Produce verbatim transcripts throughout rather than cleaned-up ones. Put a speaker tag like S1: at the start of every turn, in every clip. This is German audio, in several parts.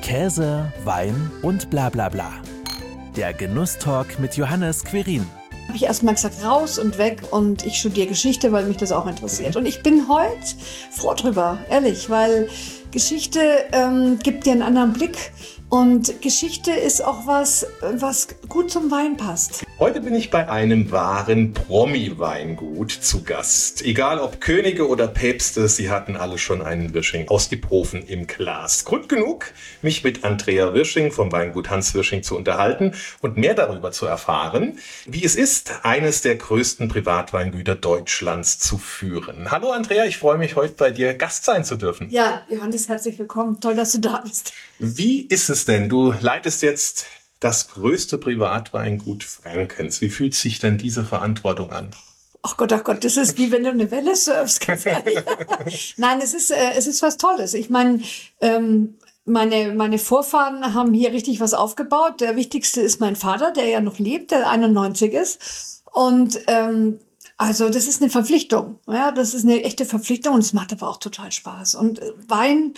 S1: Käse, Wein und bla bla bla. Der Genusstalk mit Johannes Querin.
S2: Habe ich erstmal gesagt, raus und weg, und ich studiere Geschichte, weil mich das auch interessiert. Und ich bin heute froh drüber, ehrlich, weil Geschichte ähm, gibt dir einen anderen Blick, und Geschichte ist auch was, was gut zum Wein passt.
S3: Heute bin ich bei einem wahren Promi-Weingut zu Gast. Egal ob Könige oder Päpste, sie hatten alle schon einen Wirsching aus Giphofen im Glas. Grund genug, mich mit Andrea Wirsching vom Weingut Hans Wirsching zu unterhalten und mehr darüber zu erfahren, wie es ist, eines der größten Privatweingüter Deutschlands zu führen. Hallo Andrea, ich freue mich, heute bei dir Gast sein zu dürfen.
S2: Ja, Johannes, herzlich willkommen. Toll, dass du da bist.
S3: Wie ist es denn? Du leitest jetzt das größte Privatweingut Frankens. Wie fühlt sich denn diese Verantwortung an?
S2: Ach Gott, ach Gott, das ist wie wenn du eine Welle surfst. Ganz ehrlich. Nein, es ist, äh, es ist was Tolles. Ich meine, ähm, meine, meine Vorfahren haben hier richtig was aufgebaut. Der wichtigste ist mein Vater, der ja noch lebt, der einundneunzig ist. Und ähm, also das ist eine Verpflichtung. Ja, das ist eine echte Verpflichtung, und es macht aber auch total Spaß. Und Wein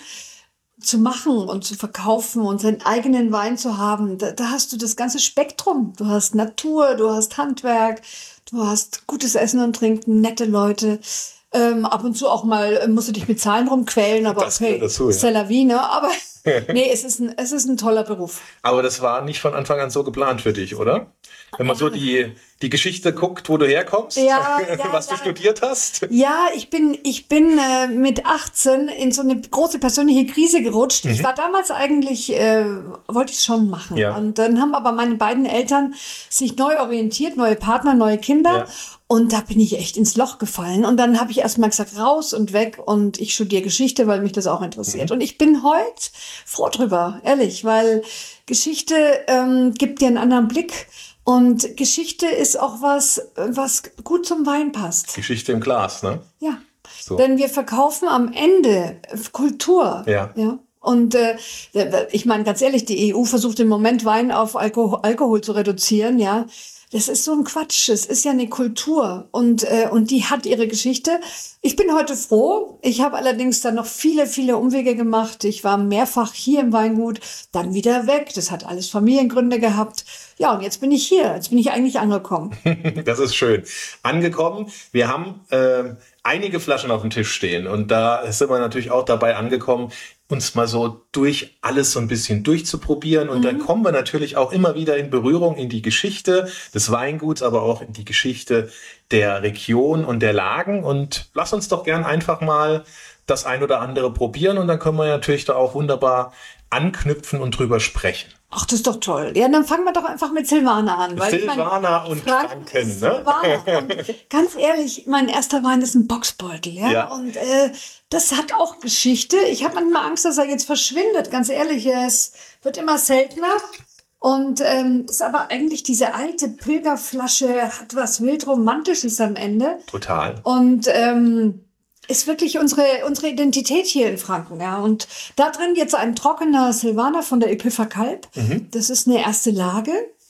S2: zu machen und zu verkaufen und seinen eigenen Wein zu haben, da, da hast du das ganze Spektrum. Du hast Natur, du hast Handwerk, du hast gutes Essen und Trinken, nette Leute. Ähm, ab und zu auch mal musst du dich mit Zahlen rumquälen, aber
S3: das
S2: okay,
S3: dazu, ja.
S2: C'est la vie, ne? Aber nee, es ist, ein, es ist ein toller Beruf.
S3: Aber das war nicht von Anfang an so geplant für dich, oder? Wenn man so die, die Geschichte guckt, wo du herkommst,
S2: ja, ja,
S3: was
S2: ja.
S3: du studiert hast.
S2: Ja, ich bin, ich bin äh, mit achtzehn in so eine große persönliche Krise gerutscht. Mhm. Ich war damals eigentlich, äh, wollte ich es schon machen. Ja. Und dann haben aber meine beiden Eltern sich neu orientiert, neue Partner, neue Kinder. Ja. Und da bin ich echt ins Loch gefallen. Und dann habe ich erstmal gesagt, raus und weg, und ich studiere Geschichte, weil mich das auch interessiert. Mhm. Und ich bin heute froh drüber, ehrlich, weil Geschichte ähm, gibt dir einen anderen Blick. Und Geschichte ist auch was, was gut zum Wein passt.
S3: Geschichte im Glas, ne?
S2: Ja. So. Denn wir verkaufen am Ende Kultur.
S3: Ja.
S2: Ja. Und äh, ich meine, ganz ehrlich, die E U versucht im Moment Wein auf Alkohol, Alkohol zu reduzieren, ja. Das ist so ein Quatsch. Es ist ja eine Kultur, und äh, und die hat ihre Geschichte. Ich bin heute froh. Ich habe allerdings dann noch viele, viele Umwege gemacht. Ich war mehrfach hier im Weingut, dann wieder weg. Das hat alles Familiengründe gehabt. Ja, und jetzt bin ich hier. Jetzt bin ich eigentlich angekommen.
S3: Das ist schön. Angekommen. Wir haben äh, einige Flaschen auf dem Tisch stehen, und da sind wir natürlich auch dabei angekommen, uns mal so durch alles so ein bisschen durchzuprobieren. Und mhm. dann kommen wir natürlich auch immer wieder in Berührung in die Geschichte des Weinguts, aber auch in die Geschichte der Region und der Lagen. Und lass uns doch gern einfach mal das ein oder andere probieren, und dann können wir natürlich da auch wunderbar anknüpfen und drüber sprechen.
S2: Ach, das ist doch toll. Ja, dann fangen wir doch einfach mit Silvaner an.
S3: Weil Silvaner ich mein, und Franken, ne?
S2: Silvaner. Und ganz ehrlich, mein erster Wein ist ein Boxbeutel, ja. ja. Und äh, das hat auch Geschichte. Ich habe manchmal Angst, dass er jetzt verschwindet. Ganz ehrlich, es wird immer seltener. Und ähm, ist aber eigentlich diese alte Pilgerflasche, hat was wild Romantisches am Ende.
S3: Total.
S2: Und ähm, ist wirklich unsere unsere Identität hier in Franken, ja. Und da drin jetzt ein trockener Silvaner von der Epipha Kalb. Mhm. Das ist eine erste Lage.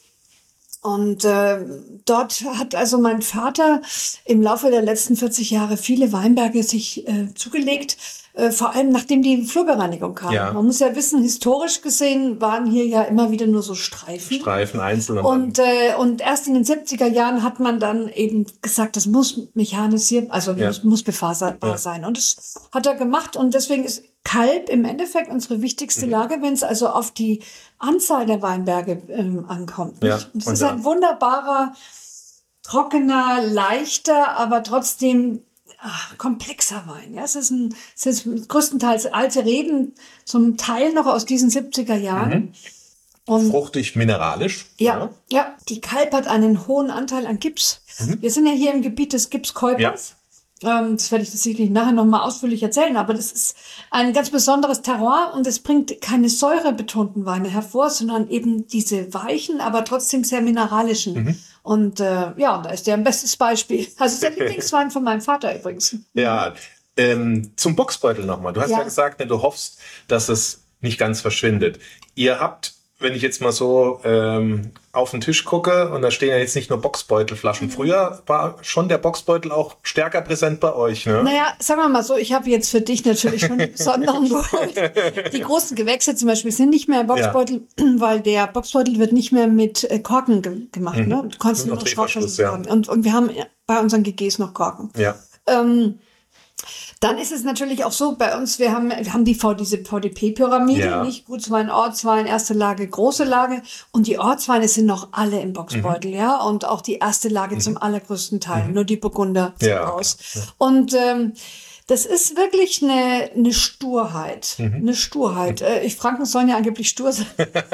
S2: Und äh, dort hat also mein Vater im Laufe der letzten vierzig Jahre viele Weinberge sich äh, zugelegt, äh, vor allem nachdem die Flurbereinigung kam. Ja. Man muss ja wissen, historisch gesehen waren hier ja immer wieder nur so Streifen.
S3: Streifen einzeln.
S2: Und, äh, und erst in den siebziger Jahren hat man dann eben gesagt, das muss mechanisiert, also ja. muss, muss befaserbar ja. sein. Und das hat er gemacht, und deswegen ist Kalb im Endeffekt unsere wichtigste Lage, wenn es also auf die Anzahl der Weinberge ähm, ankommt. Ja, es ist ein wunderbarer, trockener, leichter, aber trotzdem ach, komplexer Wein. Ja, es ist ein, es ist größtenteils alte Reben, zum Teil noch aus diesen siebziger Jahren.
S3: Mhm. Und fruchtig, mineralisch.
S2: Ja, ja, ja. Die Kalb hat einen hohen Anteil an Gips. Mhm. Wir sind ja hier im Gebiet des Gipskäupers. Ja. Das werde ich das sicherlich nachher nochmal ausführlich erzählen, aber das ist ein ganz besonderes Terroir, und es bringt keine säurebetonten Weine hervor, sondern eben diese weichen, aber trotzdem sehr mineralischen. Mhm. Und äh, ja, da ist der ein bestes Beispiel. Also der Lieblingswein von meinem Vater übrigens.
S3: Ja, ähm, zum Boxbeutel nochmal. Du hast ja, ja gesagt, ne, du hoffst, dass es nicht ganz verschwindet. Ihr habt wenn ich jetzt mal so ähm, auf den Tisch gucke und da stehen ja jetzt nicht nur Boxbeutelflaschen. Früher war schon der Boxbeutel auch stärker präsent bei euch, ne?
S2: Naja, sagen wir mal so, ich habe jetzt für dich natürlich schon einen besonderen Grund. Die großen Gewächse zum Beispiel sind nicht mehr Boxbeutel, ja. weil der Boxbeutel wird nicht mehr mit äh, Korken ge gemacht. Mhm. Ne? Du kannst nur noch Schraubverschluss ja. haben. Und, und wir haben bei unseren G Gs noch Korken.
S3: Ja.
S2: Ähm, Dann ist es natürlich auch so, bei uns, wir haben, wir haben die v, diese V D P-Pyramide, ja. nicht Gutswein, Ortswein, erste Lage, große Lage. Und die Ortsweine sind noch alle im Boxbeutel, mhm. ja. Und auch die erste Lage mhm. zum allergrößten Teil, mhm. nur die Burgunder sind
S3: ja,
S2: raus.
S3: ja.
S2: Und ähm, das ist wirklich eine, eine Sturheit. Mhm. Eine Sturheit. Mhm. Ich, Franken sollen ja angeblich stur sein.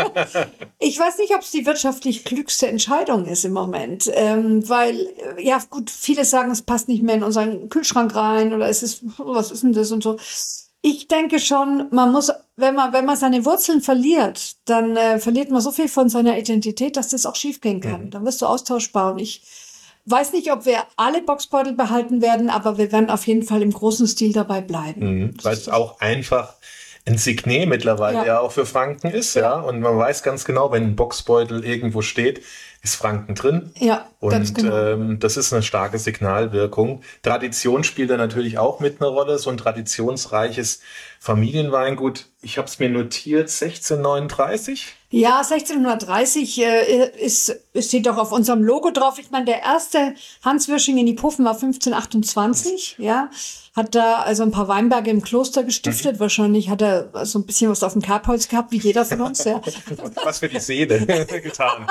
S2: Ich weiß nicht, ob es die wirtschaftlich klügste Entscheidung ist im Moment. Ähm, weil, ja gut, viele sagen, es passt nicht mehr in unseren Kühlschrank rein oder es ist, was ist denn das und so. Ich denke schon, man muss, wenn man, wenn man seine Wurzeln verliert, dann äh, verliert man so viel von seiner Identität, dass das auch schiefgehen kann. Mhm. Dann wirst du austauschbar. Und ich weiß nicht, ob wir alle Boxbeutel behalten werden, aber wir werden auf jeden Fall im großen Stil dabei bleiben.
S3: Mhm, weil es auch einfach ein Signet mittlerweile ja. ja auch für Franken ist, ja. ja. Und man weiß ganz genau, wenn ein Boxbeutel irgendwo steht, ist Franken drin.
S2: Ja,
S3: und
S2: ganz genau.
S3: ähm, das ist eine starke Signalwirkung. Tradition spielt da natürlich auch mit einer Rolle. So ein traditionsreiches Familienweingut. Ich habe es mir notiert, sechzehnhundertneununddreißig.
S2: Ja, sechzehnhundertdreißig äh, ist, ist steht doch auf unserem Logo drauf. Ich meine, der erste Hans Wirsching in Iphofen war fünfzehnhundertachtundzwanzig, ja. Hat da also ein paar Weinberge im Kloster gestiftet. Mhm. Wahrscheinlich hat er so ein bisschen was auf dem Kerbholz gehabt, wie jeder von uns, ja.
S3: Was für die Seele getan.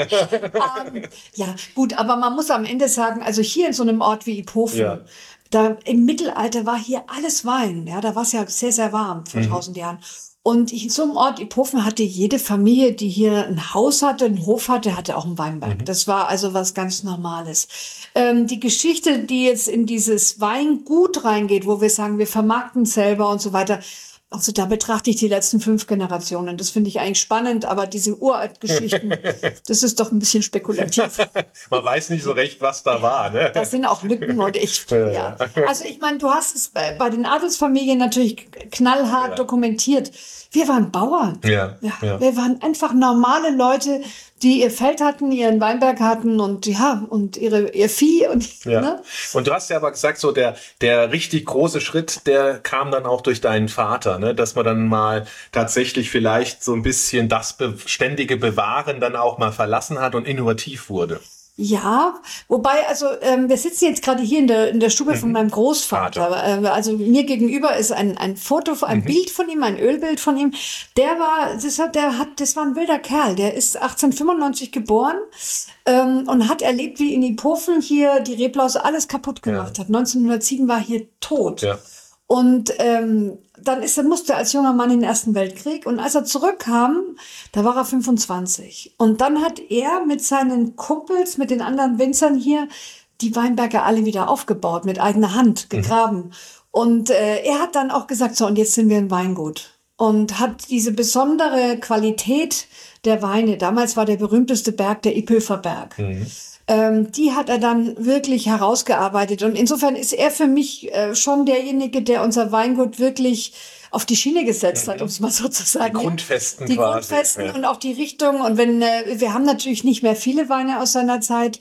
S2: um, ja, gut, aber man muss am Ende sagen, also hier in so einem Ort wie Iphofen, ja. da im Mittelalter war hier alles Wein, ja, da war es ja sehr, sehr warm vor mhm. tausend Jahren. Und in so einem Ort Iphofen hatte jede Familie, die hier ein Haus hatte, einen Hof hatte, hatte auch einen Weinberg. Mhm. Das war also was ganz Normales. Ähm, die Geschichte, die jetzt in dieses Weingut reingeht, wo wir sagen, wir vermarkten selber und so weiter, also da betrachte ich die letzten fünf Generationen. Das finde ich eigentlich spannend, aber diese Uraltgeschichten, das ist doch ein bisschen spekulativ.
S3: Man weiß nicht so recht, was da war, ne?
S2: Das sind auch Lücken und ich, ja. Also ich meine, du hast es bei, bei den Adelsfamilien natürlich knallhart ja. dokumentiert. Wir waren Bauern.
S3: Ja,
S2: ja,
S3: ja.
S2: Wir waren einfach normale Leute, die ihr Feld hatten, ihren Weinberg hatten und ja, und ihre, ihr Vieh und,
S3: ja.
S2: ne?
S3: Und du hast ja aber gesagt, so der, der richtig große Schritt, der kam dann auch durch deinen Vater, ne? Dass man dann mal tatsächlich vielleicht so ein bisschen das beständige Bewahren dann auch mal verlassen hat und innovativ wurde.
S2: Ja, wobei, also ähm, wir sitzen jetzt gerade hier in der in der Stube mhm. von meinem Großvater. Ähm, also mir gegenüber ist ein ein Foto, ein mhm. Bild von ihm, ein Ölbild von ihm. Der war, das hat, der hat, das war ein wilder Kerl. Der ist achtzehnhundertfünfundneunzig geboren ähm, und hat erlebt, wie in Iphofen hier die Reblaus alles kaputt gemacht ja. hat. neunzehnhundertsieben war hier tot.
S3: Ja.
S2: Und ähm, dann ist er, musste er als junger Mann in den Ersten Weltkrieg. Und als er zurückkam, da war er fünfundzwanzig. Und dann hat er mit seinen Kumpels, mit den anderen Winzern hier, die Weinberge alle wieder aufgebaut, mit eigener Hand gegraben. Mhm. Und äh, er hat dann auch gesagt, so, und jetzt sind wir ein Weingut. Und hat diese besondere Qualität der Weine, damals war der berühmteste Berg der Iphofer Berg. Mhm. Ähm, die hat er dann wirklich herausgearbeitet. Und insofern ist er für mich äh, schon derjenige, der unser Weingut wirklich auf die Schiene gesetzt hat, um es mal so zu sagen.
S3: Die Grundfesten
S2: Die
S3: quasi.
S2: Grundfesten ja. und auch die Richtung. Und wenn äh, wir haben natürlich nicht mehr viele Weine aus seiner Zeit,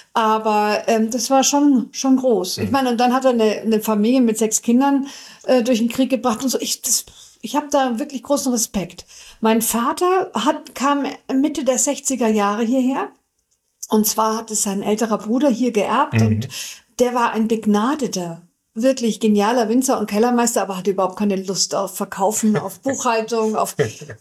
S2: aber ähm, das war schon schon groß. Mhm. Ich meine, und dann hat er eine, eine Familie mit sechs Kindern äh, durch den Krieg gebracht und so. Ich das, ich habe da wirklich großen Respekt. Mein Vater hat kam Mitte der sechziger Jahre hierher. Und zwar hat es sein älterer Bruder hier geerbt mhm. und der war ein begnadeter, wirklich genialer Winzer und Kellermeister, aber hatte überhaupt keine Lust auf Verkaufen, auf Buchhaltung, auf...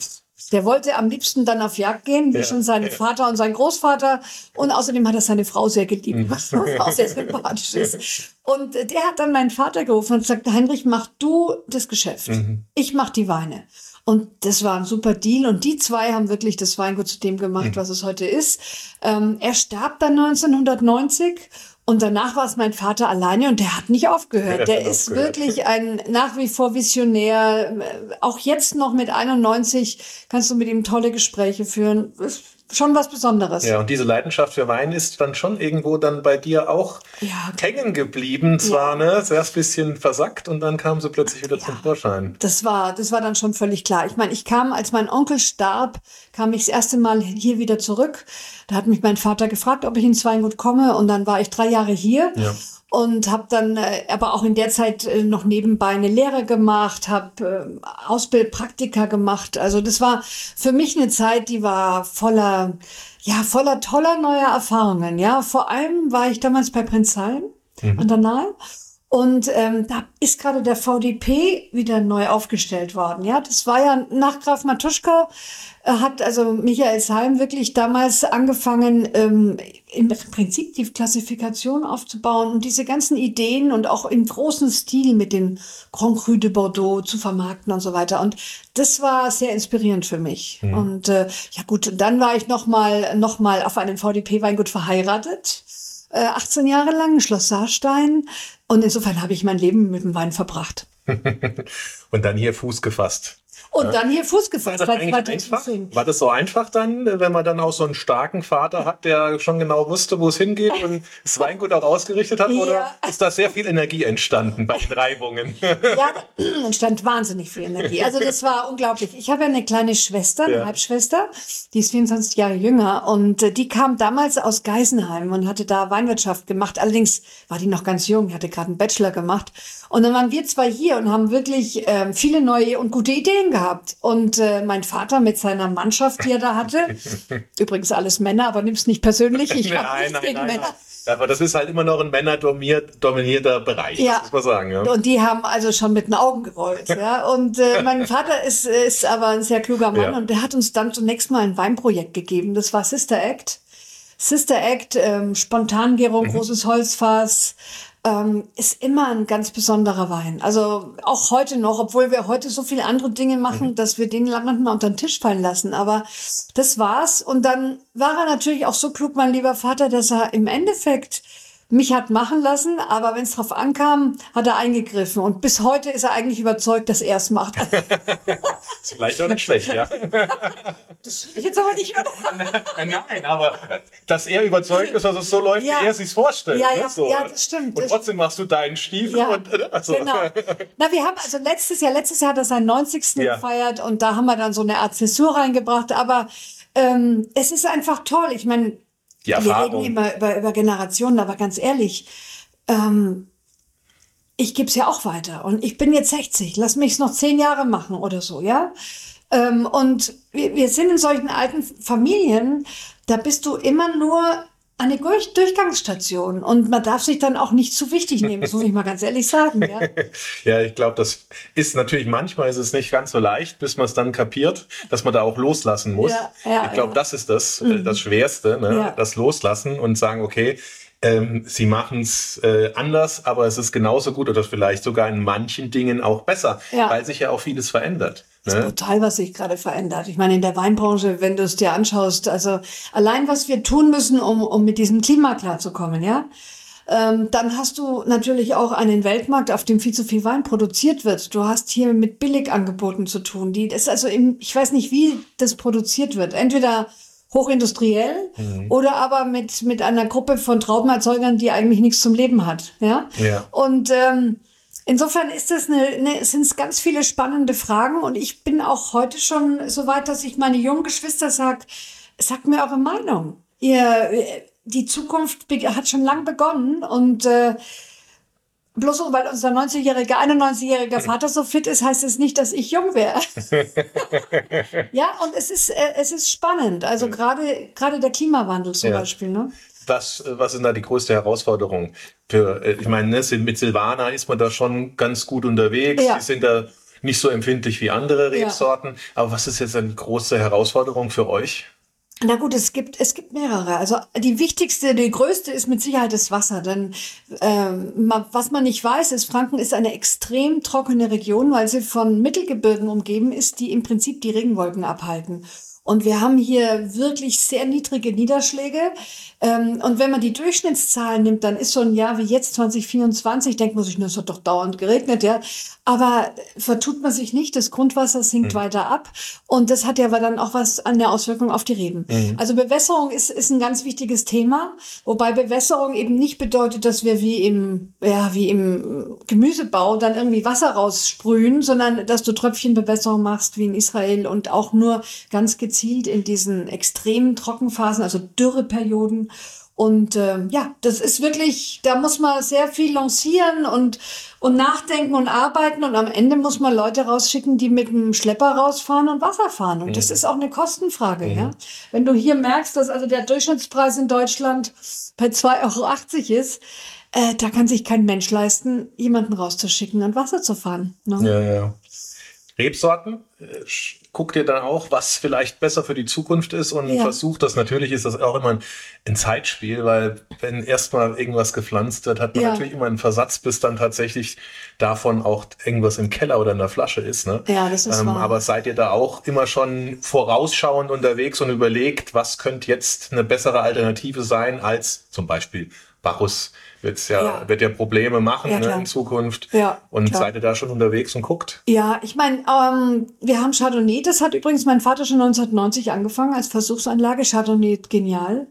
S2: Der wollte am liebsten dann auf Jagd gehen, wie ja, schon sein ja. Vater und sein Großvater. Und außerdem hat er seine Frau sehr geliebt, was auch sehr sympathisch ist. Und der hat dann meinen Vater gerufen und gesagt, Heinrich, mach du das Geschäft. Mhm. Ich mach die Weine. Und das war ein super Deal. Und die zwei haben wirklich das Weingut zu dem gemacht, mhm. was es heute ist. Ähm, er starb dann neunzehnhundertneunzig. Und danach war es mein Vater alleine und der hat nicht aufgehört. Der ist aufgehört. Wirklich ein nach wie vor Visionär. Auch jetzt noch mit einundneunzig kannst du mit ihm tolle Gespräche führen. schon was Besonderes.
S3: Ja, und diese Leidenschaft für Wein ist dann schon irgendwo dann bei dir auch
S2: ja.
S3: hängen geblieben. Zwar, ja. ne, zuerst ein bisschen versackt und dann kam sie plötzlich wieder ja. zum Vorschein.
S2: Das war, das war dann schon völlig klar. Ich meine, ich kam, als mein Onkel starb, kam ich das erste Mal hier wieder zurück. Da hat mich mein Vater gefragt, ob ich ins Weingut komme, und dann war ich drei Jahre hier. Ja. Und habe dann äh, aber auch in der Zeit äh, noch nebenbei eine Lehre gemacht, habe äh, Ausbildpraktika gemacht. Also das war für mich eine Zeit, die war voller, ja, voller toller neuer Erfahrungen. Ja, vor allem war ich damals bei Prinzheim mhm. an der Nahe. Und ähm, da ist gerade der V D P wieder neu aufgestellt worden. Ja, das war ja nach Graf Matuschka, äh, hat also Michael Salm wirklich damals angefangen, ähm, im Prinzip die Klassifikation aufzubauen und diese ganzen Ideen und auch im großen Stil mit dem Grand Cru de Bordeaux zu vermarkten und so weiter. Und das war sehr inspirierend für mich. Mhm. Und äh, ja gut, dann war ich noch mal noch mal auf einem V D P-Weingut verheiratet. achtzehn Jahre lang in Schloss Saarstein, und insofern habe ich mein Leben mit dem Wein verbracht.
S3: Und dann hier Fuß gefasst.
S2: Und ja. dann hier Fuß gefasst.
S3: War das, einfach? War das so einfach dann, wenn man dann auch so einen starken Vater hat, der schon genau wusste, wo es hingeht und das Weingut auch ausgerichtet hat? Ja. Oder ist da sehr viel Energie entstanden bei den Reibungen? Ja,
S2: da entstand wahnsinnig viel Energie. Also das war unglaublich. Ich habe ja eine kleine Schwester, eine ja. Halbschwester, die ist vierundzwanzig Jahre jünger, und die kam damals aus Geisenheim und hatte da Weinwirtschaft gemacht. Allerdings war die noch ganz jung, hatte gerade einen Bachelor gemacht. Und dann waren wir zwei hier und haben wirklich äh, viele neue und gute Ideen gehabt. Und äh, mein Vater mit seiner Mannschaft, die er da hatte, übrigens alles Männer, aber nimm's nicht persönlich, ich habe nichts
S3: nein,
S2: gegen
S3: nein,
S2: Männer.
S3: Nein. Aber das ist halt immer noch ein männerdominierter Bereich, ja. das muss man sagen. Ja.
S2: Und die haben also schon mit den Augen gerollt. ja. Und äh, mein Vater ist, ist aber ein sehr kluger Mann, ja. und der hat uns dann zunächst mal ein Weinprojekt gegeben. Das war Sister Act. Sister Act, ähm, Spontangärung, mhm. großes Holzfass, ähm, ist immer ein ganz besonderer Wein. Also auch heute noch, obwohl wir heute so viele andere Dinge machen, mhm. dass wir den lange mal unter den Tisch fallen lassen. Aber das war's. Und dann war er natürlich auch so klug, mein lieber Vater, dass er im Endeffekt mich hat machen lassen, aber wenn es drauf ankam, hat er eingegriffen. Und bis heute ist er eigentlich überzeugt, dass er es macht.
S3: Ist vielleicht auch nicht schlecht, ja.
S2: Das will ich jetzt aber nicht mehr.
S3: Nein, aber dass er überzeugt ist, dass es so läuft,
S2: ja.
S3: wie er es sich vorstellt.
S2: Ja, ja,
S3: ne? so.
S2: ja, das stimmt.
S3: Und trotzdem machst du deinen Stiefel.
S2: Ja,
S3: und, also.
S2: Genau. Na, wir haben also letztes Jahr, letztes Jahr hat er seinen neunzigsten Ja. gefeiert, und da haben wir dann so eine Art Zäsur reingebracht. Aber ähm, es ist einfach toll. Ich meine, wir reden immer über, über Generationen, aber ganz ehrlich, ähm, ich gebe es ja auch weiter. Und ich bin jetzt sechzig, lass mich es noch zehn Jahre machen oder so, ja. Ähm, und wir, wir sind in solchen alten Familien, da bist du immer nur eine Durch- Durchgangsstation. Und man darf sich dann auch nicht zu wichtig nehmen, das muss ich mal ganz ehrlich sagen. Ja,
S3: ja ich glaube, das ist natürlich, manchmal ist es nicht ganz so leicht, bis man es dann kapiert, dass man da auch loslassen muss. Ja, ja, ich glaube, ja. das ist das, mhm. das Schwerste, ne? ja. das Loslassen und sagen, okay, ähm, sie machen es äh, anders, aber es ist genauso gut oder vielleicht sogar in manchen Dingen auch besser, ja. weil sich ja auch vieles verändert.
S2: Das ist brutal, was sich gerade verändert. Ich meine, in der Weinbranche, wenn du es dir anschaust, also allein was wir tun müssen, um, um mit diesem Klima klarzukommen, ja, ähm, dann hast du natürlich auch einen Weltmarkt, auf dem viel zu viel Wein produziert wird. Du hast hier mit Billigangeboten zu tun. Die, das ist also im, ich weiß nicht, wie das produziert wird. Entweder hochindustriell mhm. oder aber mit, mit einer Gruppe von Traubenerzeugern, die eigentlich nichts zum Leben hat, ja.
S3: ja.
S2: Und, ähm, insofern ist das eine, eine, sind es ganz viele spannende Fragen, und ich bin auch heute schon so weit, dass ich meine jungen Geschwister sage, sagt mir eure Meinung. Ihr, die Zukunft hat schon lang begonnen, und äh, bloß so, weil unser neunzigjähriger, einundneunzigjähriger Vater so fit ist, heißt es nicht, dass ich jung wäre. Ja, und es ist, äh, es ist spannend. Also gerade, gerade der Klimawandel zum ja. Beispiel, ne?
S3: Was, was ist da die größte Herausforderung? Für, ich meine, ne, mit Silvaner ist man da schon ganz gut unterwegs. Ja. Die sind da nicht so empfindlich wie andere Rebsorten. Ja. Aber was ist jetzt eine große Herausforderung für euch?
S2: Na gut, es gibt es gibt mehrere. Also die wichtigste, die größte ist mit Sicherheit das Wasser. Denn ähm, was man nicht weiß, ist, Franken ist eine extrem trockene Region, weil sie von Mittelgebirgen umgeben ist, die im Prinzip die Regenwolken abhalten. Und wir haben hier wirklich sehr niedrige Niederschläge. Und wenn man die Durchschnittszahlen nimmt, dann ist so ein Jahr wie jetzt zwanzig vierundzwanzig, denkt man sich, das hat doch dauernd geregnet, ja. Aber vertut man sich nicht, das Grundwasser sinkt mhm. weiter ab. Und das hat ja aber dann auch was an der Auswirkung auf die Reben. Mhm. Also Bewässerung ist, ist ein ganz wichtiges Thema. Wobei Bewässerung eben nicht bedeutet, dass wir wie im, ja, wie im Gemüsebau dann irgendwie Wasser raussprühen, sondern dass du Tröpfchenbewässerung machst, wie in Israel, und auch nur ganz gezielt in diesen extremen Trockenphasen, also Dürreperioden. Und äh, ja, das ist wirklich, da muss man sehr viel lancieren und, und nachdenken und arbeiten. Und am Ende muss man Leute rausschicken, die mit dem Schlepper rausfahren und Wasser fahren. Und mhm. das ist auch eine Kostenfrage. Mhm. Ja? Wenn du hier merkst, dass also der Durchschnittspreis in Deutschland bei zwei Euro achtzig ist, äh, da kann sich kein Mensch leisten, jemanden rauszuschicken und Wasser zu fahren. Ne?
S3: Ja, ja. Rebsorten, guckt ihr dann auch, was vielleicht besser für die Zukunft ist und ja. versucht das. Natürlich ist das auch immer ein, ein Zeitspiel, weil wenn erstmal irgendwas gepflanzt wird, hat man ja. natürlich immer einen Versatz, bis dann tatsächlich davon auch irgendwas im Keller oder in der Flasche ist. Ne?
S2: Ja, das ist ähm, wahr.
S3: Aber seid ihr da auch immer schon vorausschauend unterwegs und überlegt, was könnte jetzt eine bessere Alternative sein als zum Beispiel Bacchus? Wird's ja, ja. wird ja Probleme machen ja, ne, in Zukunft. Ja, und klar. Seid ihr da schon unterwegs und guckt?
S2: Ja, ich meine, ähm, wir haben Chardonnay. Das hat übrigens mein Vater schon neunzehnhundertneunzig angefangen als Versuchsanlage. Chardonnay, genial.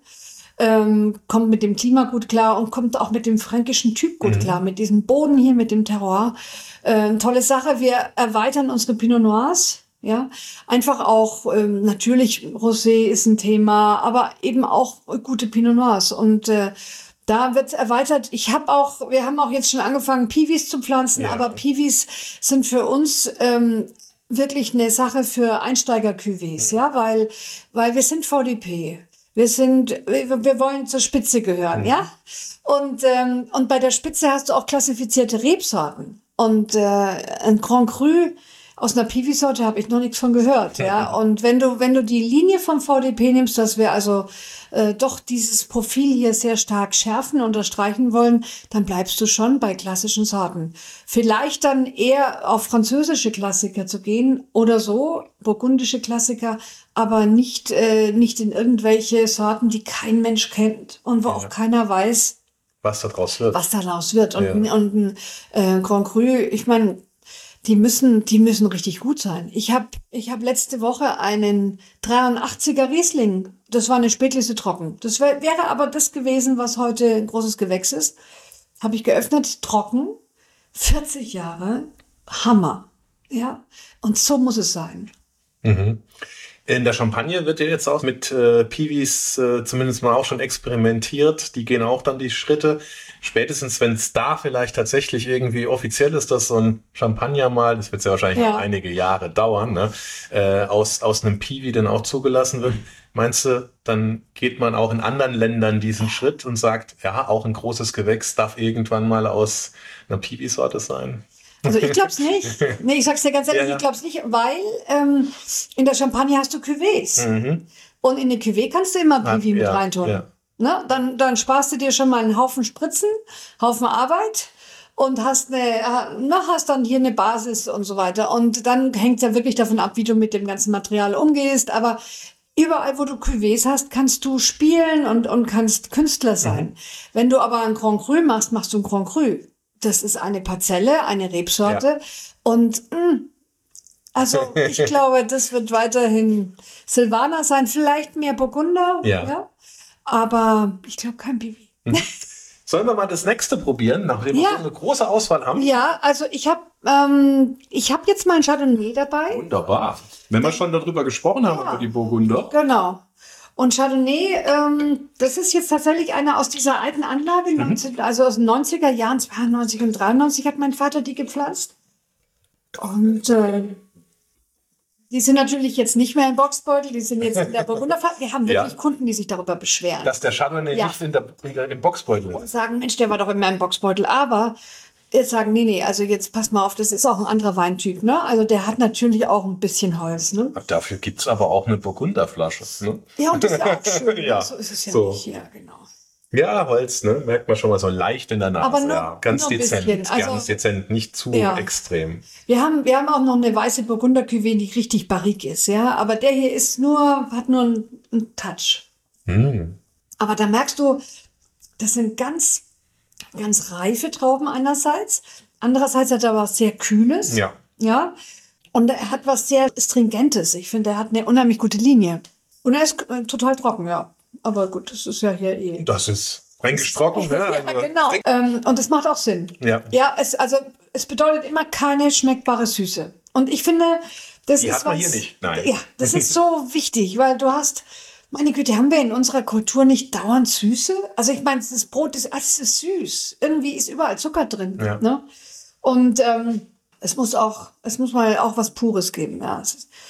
S2: Ähm, kommt mit dem Klima gut klar und kommt auch mit dem fränkischen Typ gut mhm. klar. Mit diesem Boden hier, mit dem Terroir. Ähm, tolle Sache. Wir erweitern unsere Pinot Noirs. Ja, einfach auch, ähm, natürlich Rosé ist ein Thema, aber eben auch gute Pinot Noirs. Und äh, da wird's erweitert. Ich habe auch, wir haben auch jetzt schon angefangen, Piwis zu pflanzen, ja. aber Piwis sind für uns ähm, wirklich eine Sache für Einsteiger-Cuvées, ja, weil weil wir sind V D P, wir sind, wir, wir wollen zur Spitze gehören, mhm. ja, und ähm, und bei der Spitze hast du auch klassifizierte Rebsorten und äh, ein Grand Cru aus einer Piwi-Sorte habe ich noch nichts von gehört, ja. Und wenn du wenn du die Linie vom V D P nimmst, dass wir also äh, doch dieses Profil hier sehr stark schärfen, unterstreichen wollen, dann bleibst du schon bei klassischen Sorten. Vielleicht dann eher auf französische Klassiker zu gehen oder so, burgundische Klassiker, aber nicht äh, nicht in irgendwelche Sorten, die kein Mensch kennt und wo ja. auch keiner weiß,
S3: was daraus wird.
S2: Was daraus wird. Und, ja. und ein äh, Grand Cru, ich meine, Die müssen, die müssen richtig gut sein. Ich habe, ich habe letzte Woche einen dreiundachtziger Riesling. Das war eine Spätlese trocken. Das wär, wäre aber das gewesen, was heute ein großes Gewächs ist. Habe ich geöffnet, trocken, vierzig Jahre, Hammer. Ja, und so muss es sein.
S3: Mhm. In der Champagne wird ja jetzt auch mit äh, Piwis äh, zumindest mal auch schon experimentiert. Die gehen auch dann die Schritte. Spätestens, wenn es da vielleicht tatsächlich irgendwie offiziell ist, dass so ein Champagner mal, das wird ja wahrscheinlich ja. noch einige Jahre dauern, ne, äh, aus aus einem Piwi dann auch zugelassen wird. Meinst du, dann geht man auch in anderen Ländern diesen Schritt und sagt, ja, auch ein großes Gewächs darf irgendwann mal aus einer Piwi-Sorte sein?
S2: Also ich glaub's nicht. Nee, ich sag's dir ganz ehrlich, ja, ja. ich glaub's nicht, weil ähm, in der Champagne hast du Cuvées. Mhm. Und in eine Cuvée kannst du immer Piwi mit ja, reintun. Ja. Ne? Dann, dann sparst du dir schon mal einen Haufen Spritzen, Haufen Arbeit und hast eine, na, hast dann hier eine Basis und so weiter. Und dann hängt's ja wirklich davon ab, wie du mit dem ganzen Material umgehst. Aber überall, wo du Cuvées hast, kannst du spielen und, und kannst Künstler sein. Mhm. Wenn du aber ein Grand Cru machst, machst du ein Grand Cru. Das ist eine Parzelle, eine Rebsorte. Ja. Und mh, also ich glaube, das wird weiterhin Silvaner sein, vielleicht mehr Burgunder. Ja. ja. Aber ich glaube kein Piwi.
S3: Hm. Sollen wir mal das nächste probieren, nachdem ja. wir so eine große Auswahl haben?
S2: Ja, also ich habe ähm, ich habe jetzt mal ein Chardonnay dabei.
S3: Wunderbar. Wenn wir schon darüber gesprochen haben, ja. über die Burgunder.
S2: Genau. Und Chardonnay, ähm, das ist jetzt tatsächlich einer aus dieser alten Anlage, mhm. neunzehn, also aus den neunziger Jahren, zweiundneunzig und dreiundneunzig hat mein Vater die gepflanzt. Und äh, die sind natürlich jetzt nicht mehr im Boxbeutel, die sind jetzt in der Burgunderflasche. Wir haben wirklich ja. Kunden, die sich darüber beschweren.
S3: Dass der Chardonnay ja. nicht in der, in der, im Boxbeutel ist.
S2: Und sagen, Mensch, der war doch in meinem Boxbeutel. Aber jetzt sagen, nee, nee, also jetzt pass mal auf, das ist auch ein anderer Weintyp, ne? Also der hat natürlich auch ein bisschen Holz, ne?
S3: Dafür gibt's aber auch eine Burgunderflasche, ne?
S2: Ja, und das ist ja auch schön.
S3: ja.
S2: So ist es ja
S3: so.
S2: nicht. Ja, genau.
S3: Ja, Holz, ne? Merkt man schon mal so leicht in der Nase.
S2: Aber nur,
S3: ja, ganz
S2: nur ein
S3: dezent,
S2: bisschen. Also,
S3: ganz dezent, nicht zu
S2: ja.
S3: extrem.
S2: Wir haben, wir haben auch noch eine weiße Burgunder-Cuvée, die richtig barrique ist, ja. Aber der hier ist nur, hat nur einen, einen Touch.
S3: Mm.
S2: Aber da merkst du, das sind ganz, ganz reife Trauben einerseits. Andererseits hat er was sehr Kühles.
S3: Ja.
S2: Ja. Und er hat was sehr Stringentes. Ich finde, er hat eine unheimlich gute Linie. Und er ist äh, total trocken, ja. Aber gut, das ist ja hier eh.
S3: Das ist fränkisch trocken, ne?
S2: Ja,
S3: Also,
S2: genau. Ähm, und das macht auch Sinn.
S3: Ja.
S2: Ja, es, also, es bedeutet immer keine schmeckbare Süße. Und ich finde, das
S3: Die
S2: ist
S3: hat man
S2: was,
S3: hier nicht, nein.
S2: Ja, das ist so wichtig, weil du hast, meine Güte, haben wir in unserer Kultur nicht dauernd Süße? Also ich meine, das Brot ist, alles ist süß. Irgendwie ist überall Zucker drin.
S3: Ja.
S2: Ne? Und ähm, es muss auch, es muss mal auch was Pures geben. Ja, es ist,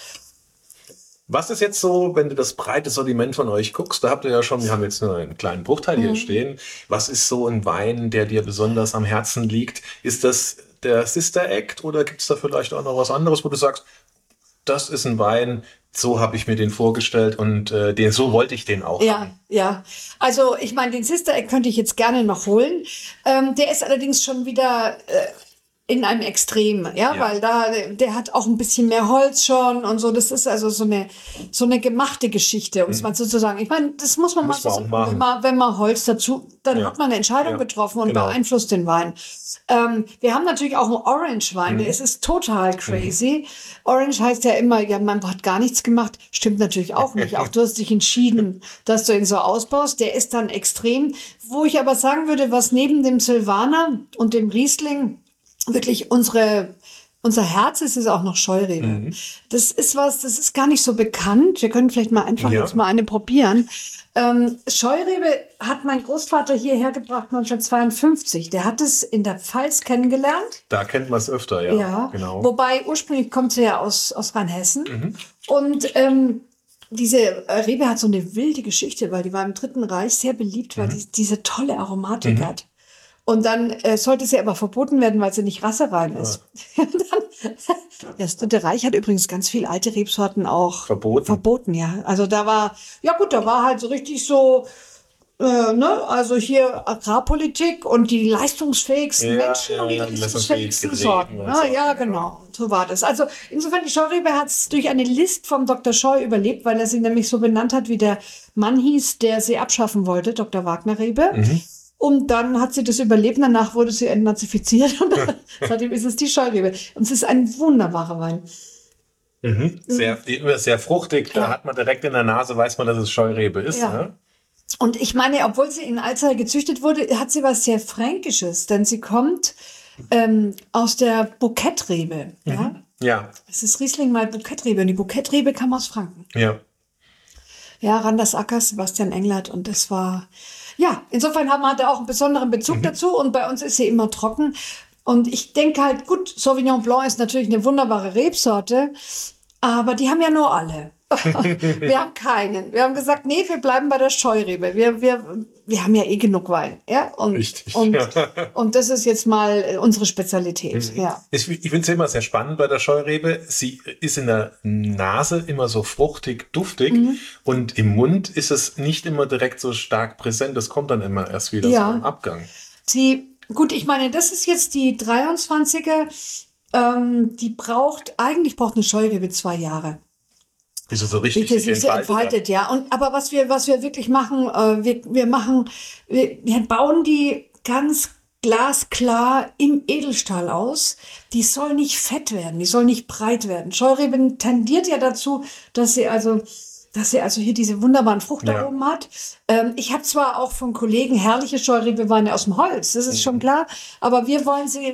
S3: Was ist jetzt so, wenn du das breite Sortiment von euch guckst? Da habt ihr ja schon, wir haben jetzt nur einen kleinen Bruchteil hier stehen. Was ist so ein Wein, der dir besonders am Herzen liegt? Ist das der Sister Act oder gibt es da vielleicht auch noch was anderes, wo du sagst, das ist ein Wein, so habe ich mir den vorgestellt und äh, den, so wollte ich den auch
S2: ja,
S3: haben.
S2: ja. Also ich meine, den Sister Act könnte ich jetzt gerne noch holen. Ähm, der ist allerdings schon wieder äh, in einem Extrem, ja,
S3: Ja.
S2: weil da, der hat auch ein bisschen mehr Holz schon und so. Das ist also so eine, so eine gemachte Geschichte, um es mal so zu sagen. Ich meine, das muss man
S3: Muss
S2: mal
S3: man
S2: so
S3: auch
S2: sagen.
S3: machen.
S2: Wenn man, wenn man Holz dazu, dann
S3: Ja.
S2: hat man eine Entscheidung
S3: Ja.
S2: getroffen und
S3: Genau.
S2: beeinflusst den Wein. Ähm, wir haben natürlich auch einen Orange-Wein,
S3: Mhm.
S2: der ist, ist total crazy. Orange heißt ja immer, ja, man hat gar nichts gemacht. Stimmt natürlich auch nicht. Auch du hast dich entschieden, dass du ihn so ausbaust. Der ist dann extrem. Wo ich aber sagen würde, was neben dem Silvaner und dem Riesling wirklich unsere, unser Herz ist, ist auch noch Scheurebe.
S3: Mhm.
S2: Das ist was, das ist gar nicht so bekannt. Wir können vielleicht mal einfach
S3: Ja.
S2: jetzt mal eine probieren. Ähm, Scheurebe hat mein Großvater hierher gebracht neunzehnhundertzweiundfünfzig. Der hat es in der Pfalz kennengelernt.
S3: Da kennt man es öfter, ja.
S2: Ja,
S3: Genau.
S2: wobei ursprünglich kommt sie ja aus, aus Rheinhessen. Und ähm, diese äh, Rebe hat so eine wilde Geschichte, weil die war im Dritten Reich sehr beliebt, weil die diese tolle Aromatik hat. Und dann äh, sollte sie aber verboten werden, weil sie nicht rasserein ist. Und dann, das Dritte Reich hat übrigens ganz viel alte Rebsorten auch
S3: Verboten.
S2: verboten, ja. Also da war, ja gut, da war halt so richtig so, äh, ne, also hier Agrarpolitik und die leistungsfähigsten
S3: Ja,
S2: Menschen
S3: ja,
S2: und die
S3: ja,
S2: leistungsfähigsten
S3: leistungsfähig
S2: Sorten.
S3: getreten und
S2: Ne?
S3: so.
S2: Ja, genau, so war das. Also insofern, die Scheurebe hat es durch eine List vom Doktor Scheu überlebt, weil er sie nämlich so benannt hat, wie der Mann hieß, der sie abschaffen wollte, Doktor Wagner Rebe. Und dann hat sie das überlebt, danach wurde sie entnazifiziert und seitdem ist es die Scheurebe. Und es ist ein wunderbarer Wein.
S3: Mhm. Sehr, sehr fruchtig, da
S2: Ja.
S3: hat man direkt in der Nase, weiß man, dass es Scheurebe ist.
S2: Ja.
S3: Ne?
S2: Und ich meine, obwohl sie in Alzey gezüchtet wurde, hat sie was sehr Fränkisches, denn sie kommt ähm, aus der Bouquetrebe. Ja?
S3: Ja,
S2: Es ist Riesling mal Bouquetrebe und die Bouquetrebe kam aus Franken.
S3: ja.
S2: Ja, Randers Ackers, Sebastian Englert und das war, ja, insofern haben wir da auch einen besonderen Bezug dazu und bei uns ist sie immer trocken. Und ich denke halt, gut, Sauvignon Blanc ist natürlich eine wunderbare Rebsorte, aber die haben ja nur alle. Wir haben keinen. Wir haben gesagt, nee, wir bleiben bei der Scheurebe. Wir, wir, wir haben ja eh genug Wein. Ja? Und,
S3: Richtig.
S2: Und, und das ist jetzt mal unsere Spezialität. Ja.
S3: Ich, ich finde es immer sehr spannend bei der Scheurebe. Sie ist in der Nase immer so fruchtig, duftig und im Mund ist es nicht immer direkt so stark präsent. Das kommt dann immer erst wieder
S2: Ja.
S3: so im Abgang.
S2: Sie, gut, ich meine, das ist jetzt die dreiundzwanziger. Ähm, die braucht, eigentlich braucht eine Scheurebe zwei Jahre.
S3: Bis es so richtig
S2: Wie sie
S3: sich
S2: sich
S3: entfaltet.
S2: entfaltet, ja. Und aber was wir, was wir wirklich machen, äh, wir, wir machen, wir, wir bauen die ganz glasklar im Edelstahl aus. Die soll nicht fett werden, die soll nicht breit werden. Scheurebe tendiert ja dazu, dass sie also, dass sie also hier diese wunderbaren Fruchtaromen hat. Ähm, ich habe zwar auch von Kollegen herrliche Scheurebe-Weine aus dem Holz, das ist schon klar, aber wir wollen sie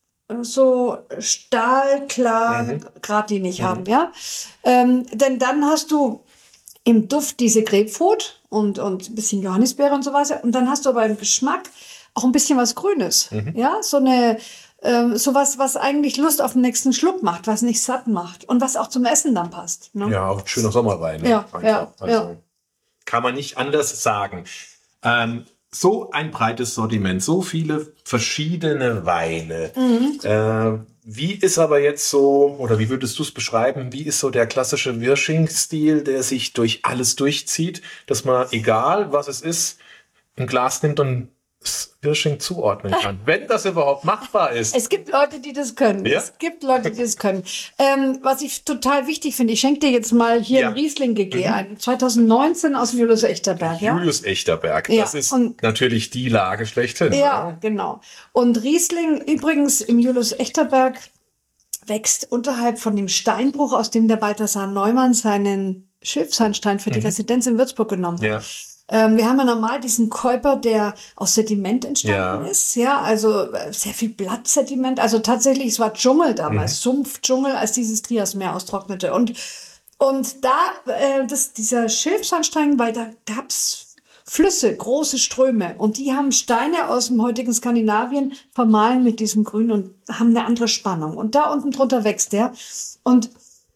S2: so stahlklar,
S3: Mhm.
S2: geradlinig haben, ja. Ähm, denn dann hast du im Duft diese Grapefruit und, und ein bisschen Johannisbeere und so weiter. Und dann hast du aber im Geschmack auch ein bisschen was Grünes, ja. So eine, ähm, sowas, was eigentlich Lust auf den nächsten Schluck macht, was nicht satt macht und was auch zum Essen dann passt. Ne?
S3: Ja, auch ein schöner Sommerwein. Ne?
S2: Ja,
S3: Einfach.
S2: ja,
S3: also,
S2: ja.
S3: Kann man nicht anders sagen. Ähm, so ein breites Sortiment, so viele verschiedene Weine.
S2: Mhm.
S3: Äh, wie ist aber jetzt so, oder wie würdest du es beschreiben, wie ist so der klassische Wirsching-Stil, der sich durch alles durchzieht, dass man, egal was es ist, ein Glas nimmt und das Wirsching zuordnen kann, wenn das überhaupt machbar ist.
S2: Es gibt Leute, die das können.
S3: Ja?
S2: Es gibt Leute, die das können. Ähm, was ich total wichtig finde, ich schenke dir jetzt mal hier
S3: Ja.
S2: ein Riesling G G ein. zwanzig neunzehn aus dem Julius Echterberg. Ja?
S3: Julius Echterberg,
S2: Ja,
S3: das ist
S2: und-
S3: natürlich die Lage schlechthin.
S2: Ja, genau. Und Riesling übrigens im Julius Echterberg wächst unterhalb von dem Steinbruch, aus dem der Balthasar Neumann seinen Schilfsandstein für die Residenz in Würzburg genommen hat.
S3: Ja.
S2: Ähm, wir haben ja normal diesen Käuper, der aus Sediment entstanden
S3: Ja.
S2: ist, ja, also äh, sehr viel Blattsediment, also tatsächlich, es war Dschungel damals, Sumpfdschungel, als dieses Triasmeer austrocknete. Und, und da, äh, das, dieser Schilfsandstein, weil da gab's Flüsse, große Ströme, und die haben Steine aus dem heutigen Skandinavien vermahlen mit diesem Grün und haben eine andere Spannung. Und da unten drunter wächst der. Und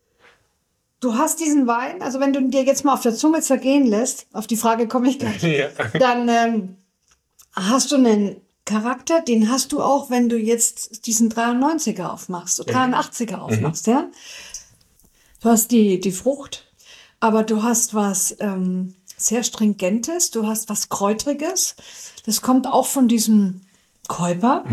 S2: du hast diesen Wein, also wenn du dir jetzt mal auf der Zunge zergehen lässt, auf die Frage komme ich gleich,
S3: Ja.
S2: dann ähm, hast du einen Charakter, den hast du auch, wenn du jetzt diesen dreiundneunziger aufmachst, oder dreiundachtziger aufmachst, ja. Du hast die, die Frucht, aber du hast was ähm, sehr Stringentes, du hast was Kräutriges, das kommt auch von diesem Käuper.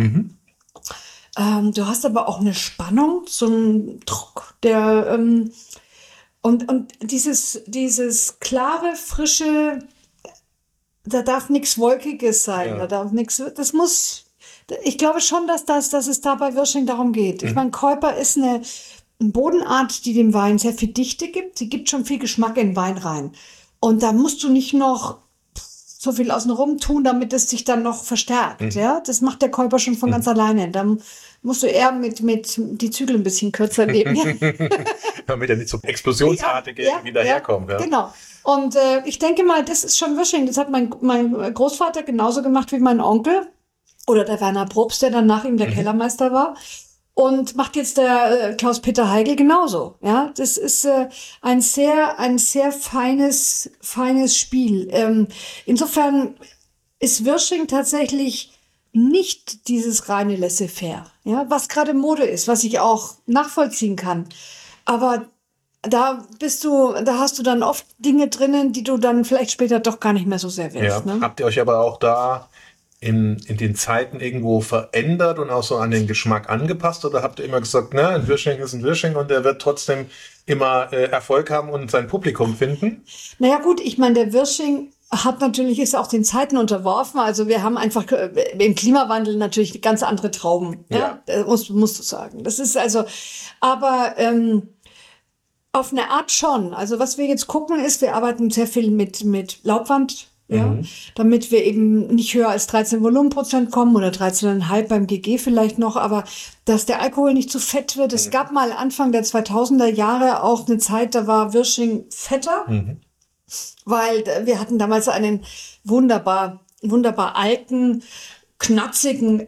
S2: Ähm, du hast aber auch eine Spannung, so einen Druck, der ähm, und, und dieses, dieses klare, frische, da darf nichts Wolkiges sein,
S3: Ja.
S2: da darf nichts, das muss, ich glaube schon, dass, das, dass es da bei Wirsching darum geht. Ich meine, Käuper ist eine, eine Bodenart, die dem Wein sehr viel Dichte gibt, sie gibt schon viel Geschmack in den Wein rein. Und da musst du nicht noch so viel außenrum tun, damit es sich dann noch verstärkt, ja. Das macht der Käuper schon von ganz alleine. Dann musst du eher mit, mit die Zügel ein bisschen kürzer nehmen.
S3: Damit er nicht so explosionsartig
S2: Ja,
S3: wieder
S2: ja,
S3: herkommt. Ja.
S2: Genau. Und äh, ich denke mal, das ist schon Wirsching. Das hat mein, mein Großvater genauso gemacht wie mein Onkel. Oder der Werner Probst, der dann nach ihm der Kellermeister war. Und macht jetzt der äh, Klaus-Peter Heigl genauso. Ja, das ist äh, ein sehr, ein sehr feines, feines Spiel. Ähm, insofern ist Wirsching tatsächlich nicht dieses reine Laissez-faire, ja, was gerade Mode ist, was ich auch nachvollziehen kann. Aber da bist du, da hast du dann oft Dinge drinnen, die du dann vielleicht später doch gar nicht mehr so sehr willst.
S3: Ja.
S2: Ne?
S3: Habt ihr euch aber auch da in, in den Zeiten irgendwo verändert und auch so an den Geschmack angepasst? Oder habt ihr immer gesagt, na, ein Wirsching ist ein Wirsching und der wird trotzdem immer äh, Erfolg haben und sein Publikum finden?
S2: Naja gut, ich meine, der Wirsching hat natürlich, ist auch den Zeiten unterworfen. Also wir haben einfach äh, im Klimawandel natürlich ganz andere Trauben. Ja, ja? Musst, musst du sagen. Das ist also, aber ähm, auf eine Art schon. Also was wir jetzt gucken ist, wir arbeiten sehr viel mit, mit Laubwand. Ja, mhm. Damit wir eben nicht höher als dreizehn Volumenprozent kommen oder dreizehn Komma fünf beim G G vielleicht noch, aber dass der Alkohol nicht zu fett wird. Es gab mal Anfang der zweitausender Jahre auch eine Zeit, da war Wirsching fetter, mhm. weil wir hatten damals einen wunderbar, wunderbar alten, knatzigen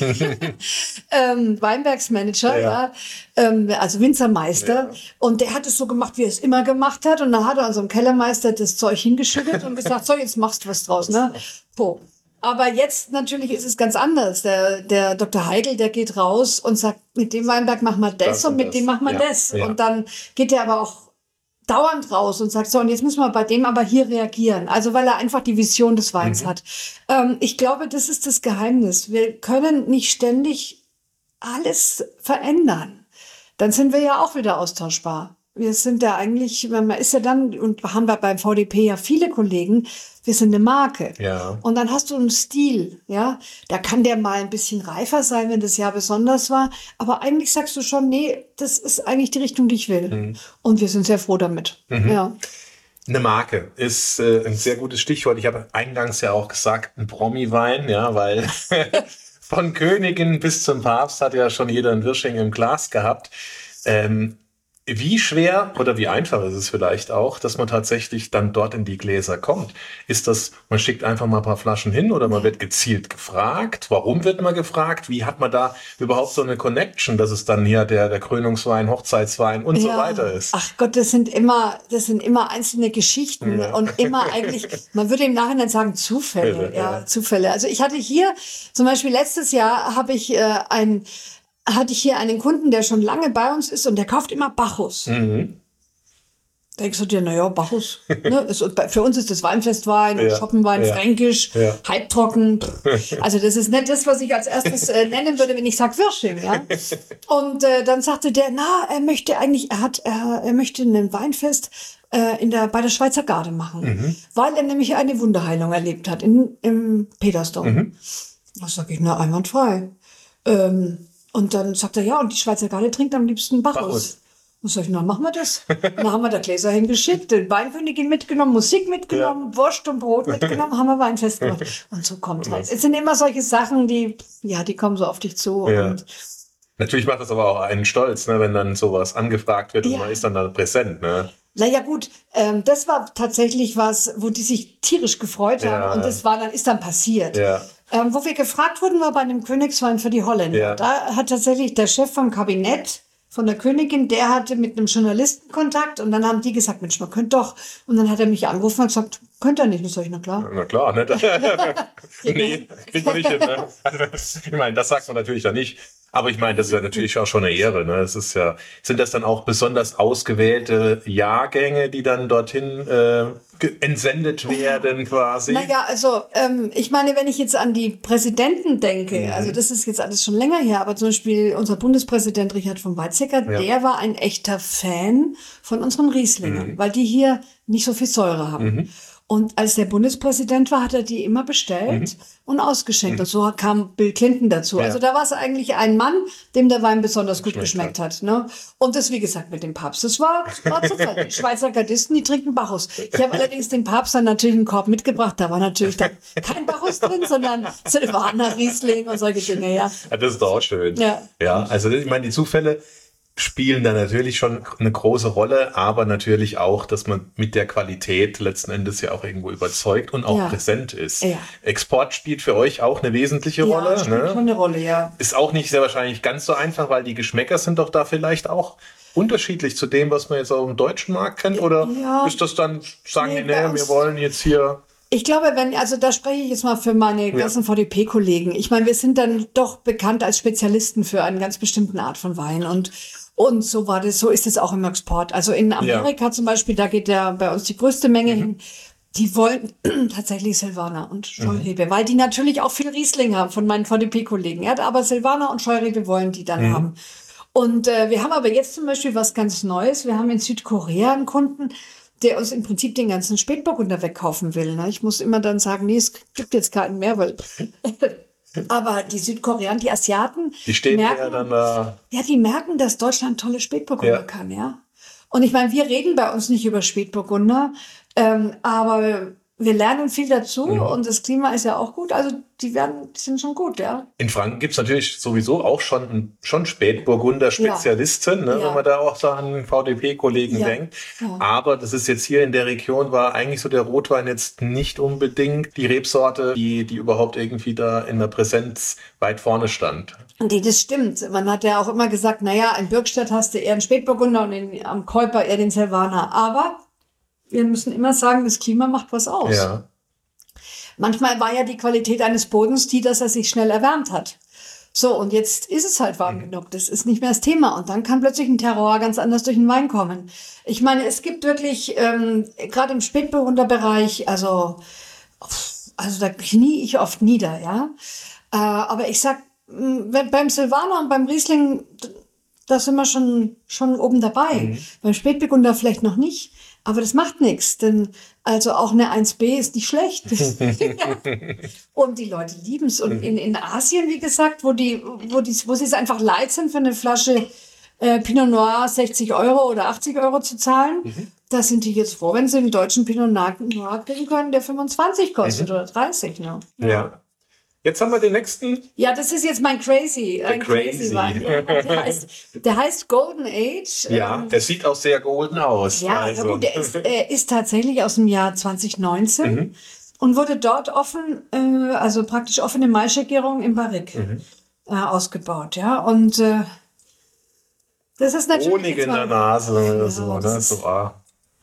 S2: ähm, Weinbergsmanager, ja. Ja, ähm, also Winzermeister. Ja. Und der hat es so gemacht, wie er es immer gemacht hat. Und dann hat er unserem Kellermeister das Zeug hingeschüttet und gesagt, so, jetzt machst du was draus, ne? Po. Aber jetzt natürlich ist es ganz anders. Der, der Doktor Heigl, der geht raus und sagt, mit dem Weinberg machen wir das, das und, und mit das. dem machen wir ja. das. Ja. Und dann geht er aber auch dauernd raus und sagt, so, und jetzt müssen wir bei dem aber hier reagieren. Also, weil er einfach die Vision des Weins mhm. hat. Ähm, ich glaube, das ist das Geheimnis. Wir können nicht ständig alles verändern. Dann sind wir ja auch wieder austauschbar. Wir sind ja eigentlich, man ist ja dann, und haben wir beim V D P ja viele Kollegen, wir sind eine Marke.
S3: Ja.
S2: Und dann hast du einen Stil, ja. Da kann der mal ein bisschen reifer sein, wenn das Jahr besonders war. Aber eigentlich sagst du schon, nee, das ist eigentlich die Richtung, die ich will. Mhm. Und wir sind sehr froh damit. Mhm. Ja.
S3: Eine Marke ist äh, ein sehr gutes Stichwort. Ich habe eingangs ja auch gesagt, ein Promi-Wein, ja, weil von Königin bis zum Papst hat ja schon jeder ein Wirsching im Glas gehabt. Ähm, Wie schwer oder wie einfach ist es vielleicht auch, dass man tatsächlich dann dort in die Gläser kommt? Ist das, man schickt einfach mal ein paar Flaschen hin oder man wird gezielt gefragt? Warum wird man gefragt? Wie hat man da überhaupt so eine Connection, dass es dann hier der, der Krönungswein, Hochzeitswein und ja. so weiter ist?
S2: Ach Gott, das sind immer, das sind immer einzelne Geschichten ja. und immer eigentlich, man würde im Nachhinein sagen Zufälle, ja, ja, Zufälle. Also ich hatte hier, zum Beispiel letztes Jahr habe ich äh, ein hatte ich hier einen Kunden, der schon lange bei uns ist und der kauft immer Bacchus. Mhm. Denkst du dir, naja, Bacchus. Ne? Es, für uns ist das Weinfestwein,
S3: Ja,
S2: Schoppenwein,
S3: ja,
S2: Fränkisch,
S3: ja.
S2: halbtrocken. Also das ist nicht das, was ich als erstes äh, nennen würde, wenn ich sage Wirsching. Ja? Und äh, dann sagte der, na, er möchte eigentlich, er hat, er, er möchte ein Weinfest äh, in der, bei der Schweizer Garde machen, mhm. weil er nämlich eine Wunderheilung erlebt hat in, im Petersdom. Mhm. Da sage ich, na, einwandfrei. Ähm, und dann sagt er, ja, und die Schweizer Garde trinkt am liebsten Bacchus. Bacchus. Und sag ich, na, machen wir das. Dann haben wir da Gläser hingeschickt, den Weinkönigin mitgenommen, Musik mitgenommen, ja. Wurst und Brot mitgenommen, haben wir Weinfest gemacht. Und so kommt halt. Es sind immer solche Sachen, die, ja, die kommen so auf dich zu.
S3: Ja.
S2: Und
S3: natürlich macht das aber auch einen stolz, ne, wenn dann sowas angefragt wird, ja. und man ist dann da präsent, ne?
S2: Naja gut, ähm, das war tatsächlich was, wo die sich tierisch gefreut haben, ja. und das war dann, ist dann passiert.
S3: Ja.
S2: Ähm, wo wir gefragt wurden, war bei einem Königswein für die Holländer. Ja. Da hat tatsächlich der Chef vom Kabinett von der Königin, der hatte mit einem Journalisten Kontakt und dann haben die gesagt, Mensch, man könnte doch. Und dann hat er mich angerufen und gesagt, könnt ihr nicht? Und sag ich, na klar.
S3: Na klar, ne? Nee, kriegt man nicht hin, ne? Also, ich meine, das sagt man natürlich dann nicht. Aber ich meine, das ist ja natürlich auch schon eine Ehre, ne? Es ist ja, sind das dann auch besonders ausgewählte Jahrgänge, die dann dorthin äh, entsendet werden quasi?
S2: Naja, also ähm, ich meine, wenn ich jetzt an die Präsidenten denke, mhm. also das ist jetzt alles schon länger her, aber zum Beispiel unser Bundespräsident Richard von Weizsäcker, ja. der war ein echter Fan von unseren Rieslingen, mhm. weil die hier nicht so viel Säure haben. Mhm. Und als der Bundespräsident war, hat er die immer bestellt mhm. und ausgeschenkt. Mhm. Und so kam Bill Clinton dazu. Ja. Also da war es eigentlich ein Mann, dem der Wein besonders gut geschmeckt hat. Ne? Und das, wie gesagt, mit dem Papst. Das war, war Zufall. Die Schweizer Gardisten, die trinken Bacchus. Ich habe allerdings dem Papst dann natürlich einen Korb mitgebracht. Da war natürlich dann kein Bacchus drin, sondern Silvaner, Riesling und solche Dinge. Ja.
S3: Ja, das ist doch auch schön. Ja, ja, also ich meine, die Zufälle spielen da natürlich schon eine große Rolle, aber natürlich auch, dass man mit der Qualität letzten Endes ja auch irgendwo überzeugt und auch ja. präsent ist. Ja. Export spielt für euch auch eine wesentliche
S2: ja,
S3: Rolle.
S2: Spielt
S3: ne?
S2: schon eine Rolle, ja.
S3: Ist auch nicht sehr wahrscheinlich ganz so einfach, weil die Geschmäcker sind doch da vielleicht auch unterschiedlich zu dem, was man jetzt auch im deutschen Markt kennt, oder ja. ist das dann, sagen nee, die, nee, wir wollen jetzt hier...
S2: Ich glaube, wenn, also da spreche ich jetzt mal für meine ganzen ja. V D P-Kollegen. Ich meine, wir sind dann doch bekannt als Spezialisten für eine ganz bestimmte Art von Wein und Und so war das, so ist es auch im Export. Also in Amerika ja. zum Beispiel, da geht ja bei uns die größte Menge mhm. hin. Die wollen tatsächlich Silvaner und Scheurebe, mhm. weil die natürlich auch viel Riesling haben von meinen V D P-Kollegen. Ja, aber Silvaner und Scheurebe wollen die dann mhm. haben. Und äh, wir haben aber jetzt zum Beispiel was ganz Neues. Wir haben in Südkorea einen Kunden, der uns im Prinzip den ganzen Spätburgunder wegkaufen will. Ne? Ich muss immer dann sagen, nee, es gibt jetzt keinen mehr, weil... Aber die Südkoreaner, die Asiaten,
S3: die stehen
S2: merken,
S3: ja dann da.
S2: Ja, die merken, dass Deutschland tolle Spätburgunder ja. kann, ja. Und ich meine, wir reden bei uns nicht über Spätburgunder, ähm, aber wir lernen viel dazu mhm. und das Klima ist ja auch gut. Also die werden, die sind schon gut, ja.
S3: In Franken gibt's natürlich sowieso auch schon schon Spätburgunder-Spezialisten, ja. ne, ja. wenn man da auch so an V D P-Kollegen ja. denkt. Ja. Aber das ist jetzt hier in der Region, war eigentlich so der Rotwein jetzt nicht unbedingt die Rebsorte, die die überhaupt irgendwie da in der Präsenz weit vorne stand.
S2: Nee, das stimmt. Man hat ja auch immer gesagt, naja, in Bürgstadt hast du eher einen Spätburgunder und in, am Keuper eher den Silvaner. Aber wir müssen immer sagen, das Klima macht was aus.
S3: Ja.
S2: Manchmal war ja die Qualität eines Bodens die, dass er sich schnell erwärmt hat. So, und jetzt ist es halt warm mhm. genug. Das ist nicht mehr das Thema. Und dann kann plötzlich ein Terroir ganz anders durch den Wein kommen. Ich meine, es gibt wirklich, ähm, gerade im Spätburgunderbereich, also, also da knie ich oft nieder, ja. Äh, aber ich sag, wenn, beim Silvaner und beim Riesling, da sind wir schon, schon oben dabei. Mhm. Beim Spätburgunder vielleicht noch nicht. Aber das macht nichts, denn also auch eine eins B ist nicht schlecht. Und die Leute lieben es. Und in, in Asien, wie gesagt, wo die, wo die, wo sie es einfach leid sind, für eine Flasche äh, Pinot Noir sechzig Euro oder achtzig Euro zu zahlen, mhm. da sind die jetzt froh, wenn sie einen deutschen Pinot Noir kriegen können, der fünfundzwanzig kostet mhm. oder dreißig. Ne?
S3: Ja. ja. Jetzt haben wir den nächsten.
S2: Ja, das ist jetzt mein Crazy. Ein
S3: Crazy.
S2: Crazy Wein. Der heißt, der heißt Golden Age.
S3: Ja, der sieht auch sehr golden aus.
S2: Ja, also. gut, der ist, er ist tatsächlich aus dem Jahr zwanzig neunzehn mhm. und wurde dort offen, äh, also praktisch offene Maischegärung im Barrique mhm. äh, ausgebaut. Ja, und äh, das ist natürlich.
S3: Honig in der Nase oder ja, so, ne? So, ah.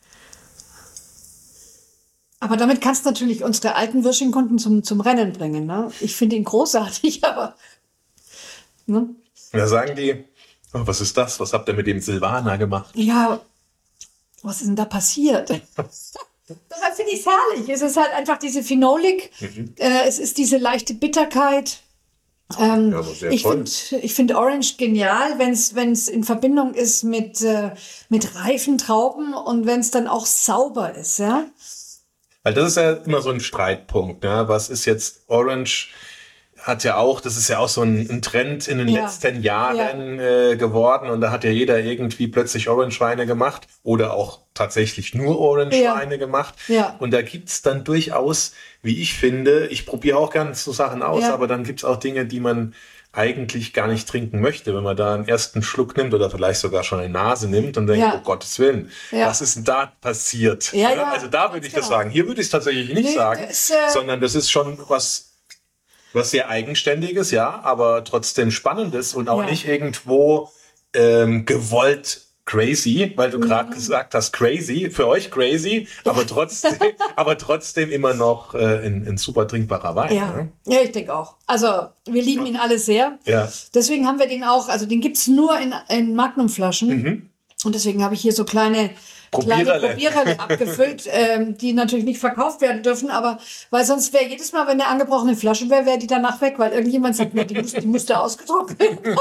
S2: Aber damit kannst du natürlich unsere alten Wirsching-Kunden zum, zum Rennen bringen. Ne? Ich finde ihn großartig, aber... Ne?
S3: Da sagen die, oh, was ist das? Was habt ihr mit dem Silvaner gemacht?
S2: Ja, was ist denn da passiert? Deshalb finde ich es herrlich. Es ist halt einfach diese Phenolik, mhm. äh, es ist diese leichte Bitterkeit. Ähm, ja, sehr ich finde ich find Orange genial, wenn es in Verbindung ist mit, äh, mit reifen Trauben und wenn es dann auch sauber ist, ja.
S3: Weil das ist ja immer so ein Streitpunkt, ne? Was ist jetzt Orange? Hat ja auch, das ist ja auch so ein, ein Trend in den ja. letzten Jahren ja. äh, geworden und da hat ja jeder irgendwie plötzlich Orange-Weine gemacht oder auch tatsächlich nur Orange-Weine ja. gemacht. Ja. Und da gibt's dann durchaus, wie ich finde, ich probiere auch gerne so Sachen aus, ja. aber dann gibt's auch Dinge, die man eigentlich gar nicht trinken möchte, wenn man da einen ersten Schluck nimmt oder vielleicht sogar schon eine Nase nimmt und denkt, ja. oh Gottes Willen, ja. was ist denn da passiert?
S2: Ja, ja,
S3: also da würde ich genau. das sagen. Hier würde ich es tatsächlich nicht nee, sagen, das, äh, sondern das ist schon was Was sehr Eigenständiges, ja, aber trotzdem Spannendes und auch ja. nicht irgendwo ähm, gewollt crazy, weil du gerade mhm. gesagt hast, crazy, für euch crazy, aber trotzdem, aber trotzdem immer noch äh, ein, ein super trinkbarer Wein.
S2: Ja,
S3: ne?
S2: ja, ich denke auch. Also wir lieben ihn alle sehr.
S3: Ja.
S2: Deswegen haben wir den auch, also den gibt's nur in, in Magnumflaschen. Mhm. Und deswegen habe ich hier so kleine kleine Probiererle abgefüllt, ähm, die natürlich nicht verkauft werden dürfen, aber weil sonst wäre jedes Mal, wenn eine angebrochene Flasche wäre, wäre die danach weg, weil irgendjemand sagt, na, die, muss, die musste ausgetrunken werden.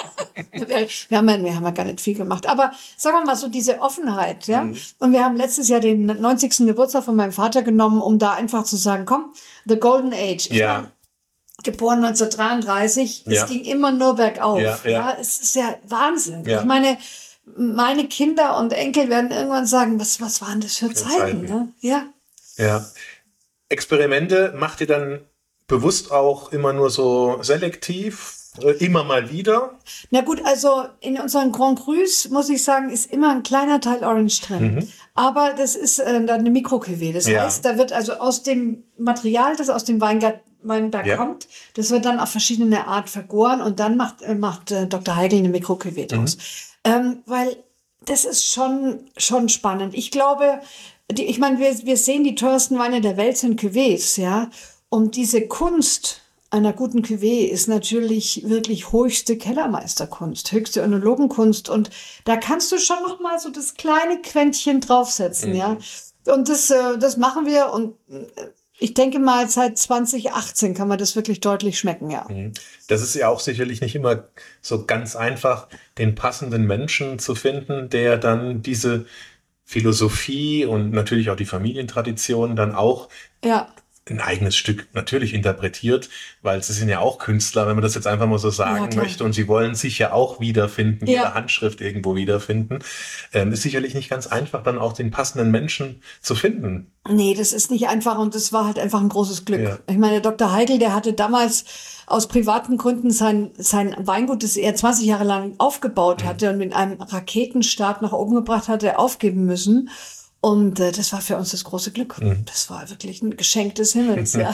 S2: wir, haben ja, wir haben ja gar nicht viel gemacht, aber sagen wir mal so diese Offenheit, ja. Mhm. Und wir haben letztes Jahr den neunzigsten Geburtstag von meinem Vater genommen, um da einfach zu sagen, komm, the golden age. Ich
S3: ja.
S2: mein, geboren neunzehnhundertdreiunddreißig, ja. es ging immer nur bergauf.
S3: Ja, ja.
S2: ja, es ist ja Wahnsinn.
S3: Ja.
S2: Ich meine, meine Kinder und Enkel werden irgendwann sagen, was, was waren das für Zeiten, Zeiten. Ne? Ja.
S3: Ja. Experimente macht ihr dann bewusst auch immer nur so selektiv, immer mal wieder?
S2: Na gut, also in unseren Grand Crus, muss ich sagen, ist immer ein kleiner Teil Orange drin. Mhm. Aber das ist äh, dann eine Mikro-Cuvée. Das ja. heißt, da wird also aus dem Material, das aus dem Weingarten Wein da ja. kommt, das wird dann auf verschiedene Art vergoren und dann macht, äh, macht äh, Doktor Heigl eine Mikro-Cuvée draus. Mhm. Ähm, weil das ist schon, schon spannend. Ich glaube, die, ich meine, wir, wir sehen, die teuersten Weine der Welt sind Cuvées, ja. Und diese Kunst einer guten Cuvée ist natürlich wirklich höchste Kellermeisterkunst, höchste Önologenkunst. Und da kannst du schon noch mal so das kleine Quäntchen draufsetzen, mhm. ja. Und das, äh, das machen wir und äh, ich denke mal, seit zwanzig achtzehn kann man das wirklich deutlich schmecken, ja.
S3: Das ist ja auch sicherlich nicht immer so ganz einfach, den passenden Menschen zu finden, der dann diese Philosophie und natürlich auch die Familientradition dann auch
S2: ja.
S3: ein eigenes Stück natürlich interpretiert, weil sie sind ja auch Künstler, wenn man das jetzt einfach mal so sagen ja, möchte und sie wollen sich ja auch wiederfinden, ja. ihre Handschrift irgendwo wiederfinden. Ähm, ist sicherlich nicht ganz einfach, dann auch den passenden Menschen zu finden.
S2: Nee, das ist nicht einfach und das war halt einfach ein großes Glück. Ja. Ich meine, Doktor Heigl, der hatte damals aus privaten Gründen sein, sein Weingut, das er zwanzig Jahre lang aufgebaut hatte mhm. und mit einem Raketenstart nach oben gebracht hatte, aufgeben müssen. Und äh, das war für uns das große Glück. Mhm. Das war wirklich ein Geschenk des Himmels, ja.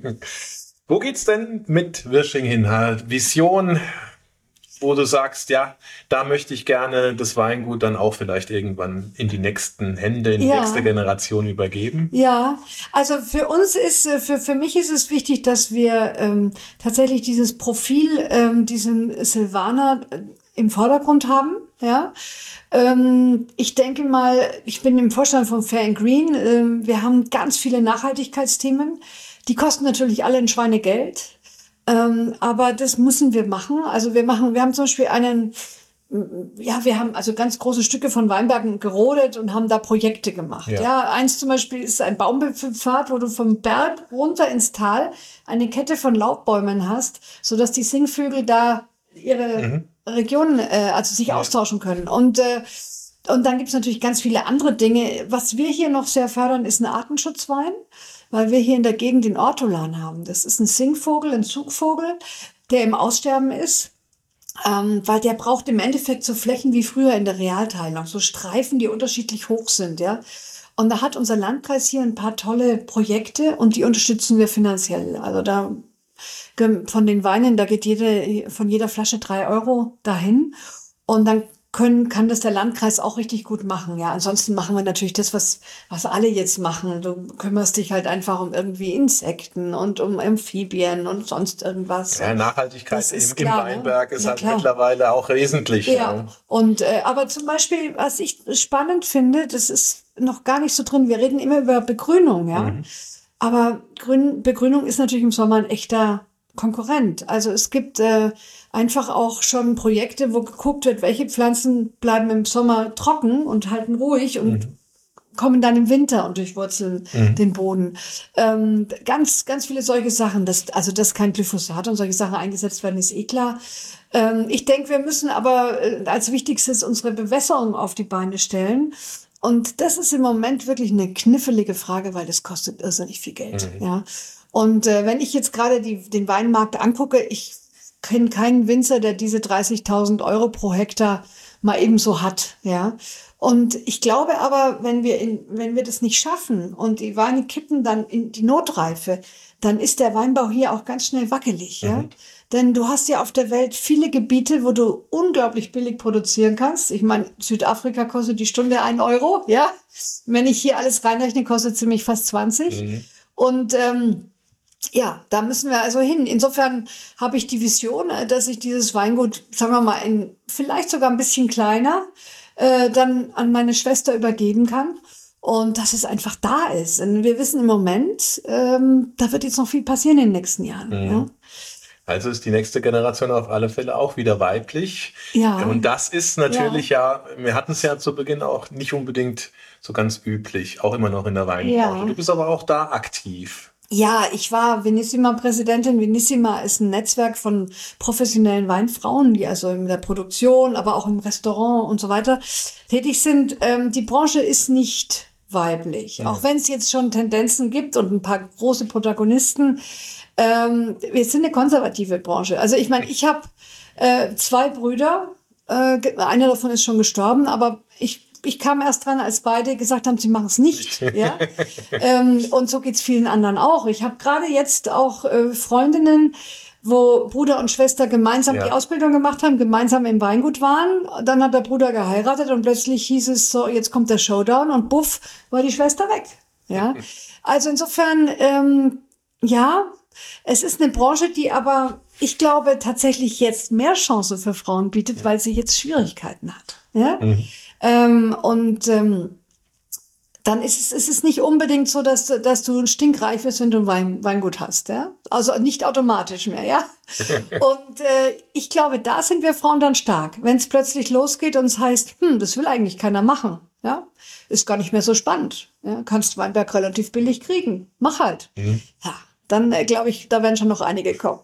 S3: Wo geht's denn mit Wirsching hin? Vision, wo du sagst, ja, da möchte ich gerne das Weingut dann auch vielleicht irgendwann in die nächsten Hände, in die ja. nächste Generation übergeben?
S2: Ja, also für uns ist, für, für mich ist es wichtig, dass wir ähm, tatsächlich dieses Profil, ähm, diesen Silvaner äh, im Vordergrund haben, ja. Ähm, ich denke mal, ich bin im Vorstand von Fair and Green. Ähm, wir haben ganz viele Nachhaltigkeitsthemen. Die kosten natürlich alle ein Schweinegeld. Ähm, aber das müssen wir machen. Also wir machen, wir haben zum Beispiel einen, ja, wir haben also ganz große Stücke von Weinbergen gerodet und haben da Projekte gemacht. Ja, ja eins zum Beispiel ist ein Baumwipfelpfad, wo du vom Berg runter ins Tal eine Kette von Laubbäumen hast, sodass die Singvögel da ihre mhm. Regionen, äh, also sich ja. austauschen können. Und, äh, und dann gibt's natürlich ganz viele andere Dinge. Was wir hier noch sehr fördern, ist ein Artenschutzwein, weil wir hier in der Gegend den Ortolan haben. Das ist ein Singvogel, ein Zugvogel, der im Aussterben ist, ähm, weil der braucht im Endeffekt so Flächen wie früher in der Realteilung, so Streifen, die unterschiedlich hoch sind, ja. Und da hat unser Landkreis hier ein paar tolle Projekte und die unterstützen wir finanziell. Also da von den Weinen, da geht jede, von jeder Flasche drei Euro dahin. Und dann können, kann das der Landkreis auch richtig gut machen. Ja, ansonsten machen wir natürlich das, was, was alle jetzt machen. Du kümmerst dich halt einfach um irgendwie Insekten und um Amphibien und sonst irgendwas.
S3: Ja, Nachhaltigkeit im, im
S2: klar,
S3: Weinberg
S2: ne?
S3: ist
S2: Ja,
S3: halt
S2: klar.
S3: mittlerweile auch wesentlich.
S2: Ja,
S3: Ne?
S2: und äh, aber zum Beispiel, was ich spannend finde, das ist noch gar nicht so drin. Wir reden immer über Begrünung, ja.
S3: Mhm.
S2: Aber Grün, Begrünung ist natürlich im Sommer ein echter Konkurrent. Also es gibt äh, einfach auch schon Projekte, wo geguckt wird, welche Pflanzen bleiben im Sommer trocken und halten ruhig und
S3: Mhm.
S2: kommen dann im Winter und durchwurzeln
S3: Mhm.
S2: den Boden. Ähm, ganz, ganz viele solche Sachen. Das, also, dass kein Glyphosat und solche Sachen eingesetzt werden, ist eh klar. Ähm, ich denke, wir müssen aber äh, als Wichtigstes unsere Bewässerung auf die Beine stellen. Und das ist im Moment wirklich eine knifflige Frage, weil das kostet irrsinnig viel Geld.
S3: Mhm.
S2: Ja. Und äh, wenn ich jetzt gerade die, den Weinmarkt angucke, ich kenne keinen Winzer, der diese dreißigtausend Euro pro Hektar mal eben so hat. Ja. Und ich glaube aber, wenn wir in, wenn wir das nicht schaffen und die Weine kippen dann in die Notreife, dann ist der Weinbau hier auch ganz schnell wackelig. Ja.
S3: Mhm.
S2: Denn du hast ja auf der Welt viele Gebiete, wo du unglaublich billig produzieren kannst. Ich meine, Südafrika kostet die Stunde ein Euro, ja. Wenn ich hier alles reinrechne, kostet es ziemlich fast zwanzig.
S3: Mhm.
S2: Und ähm, ja, da müssen wir also hin. Insofern habe ich die Vision, äh, dass ich dieses Weingut, sagen wir mal, in vielleicht sogar ein bisschen kleiner, äh, dann an meine Schwester übergeben kann. Und dass es einfach da ist. Und wir wissen im Moment, ähm, da wird jetzt noch viel passieren in den nächsten Jahren.
S3: Mhm.
S2: Ja.
S3: Also ist die nächste Generation auf alle Fälle auch wieder weiblich.
S2: Ja.
S3: Und das ist natürlich ja, wir hatten es ja zu Beginn auch nicht unbedingt so ganz üblich, auch immer noch in der Weinbranche.
S2: Ja.
S3: Du bist aber auch da aktiv.
S2: Ja, ich war Vinissima-Präsidentin. Vinissima ist ein Netzwerk von professionellen Weinfrauen, die also in der Produktion, aber auch im Restaurant und so weiter tätig sind. Ähm, die Branche ist nicht weiblich,
S3: Ja.
S2: auch wenn es jetzt schon Tendenzen gibt und ein paar große Protagonisten. Ähm, wir sind eine konservative Branche. Also ich meine, ich habe äh, zwei Brüder. Äh, ge- einer davon ist schon gestorben, aber ich ich kam erst dran, als beide gesagt haben, sie machen es nicht. Ja? ähm, und so geht's vielen anderen auch. Ich habe gerade jetzt auch äh, Freundinnen, wo Bruder und Schwester gemeinsam
S3: Ja.
S2: die Ausbildung gemacht haben, gemeinsam im Weingut waren. Dann hat der Bruder geheiratet und plötzlich hieß es so, jetzt kommt der Showdown und buff, war die Schwester weg. Ja, also insofern, ähm, ja, es ist eine Branche, die aber, ich glaube, tatsächlich jetzt mehr Chance für Frauen bietet, weil sie jetzt Schwierigkeiten hat. Ja.
S3: Mhm.
S2: Ähm, und ähm, dann ist es, ist es nicht unbedingt so, dass, du- dass du stinkreich wirst, wenn du ein Wein, Weingut hast. Ja? Also nicht automatisch mehr. Ja. Und äh, ich glaube, da sind wir Frauen dann stark. Wenn es plötzlich losgeht und es heißt, hm, das will eigentlich keiner machen. Ja, ist gar nicht mehr so spannend. Ja? Kannst Weinberg relativ billig kriegen. Mach halt.
S3: Mhm.
S2: Ja, dann äh, glaube ich, da werden schon noch einige kommen.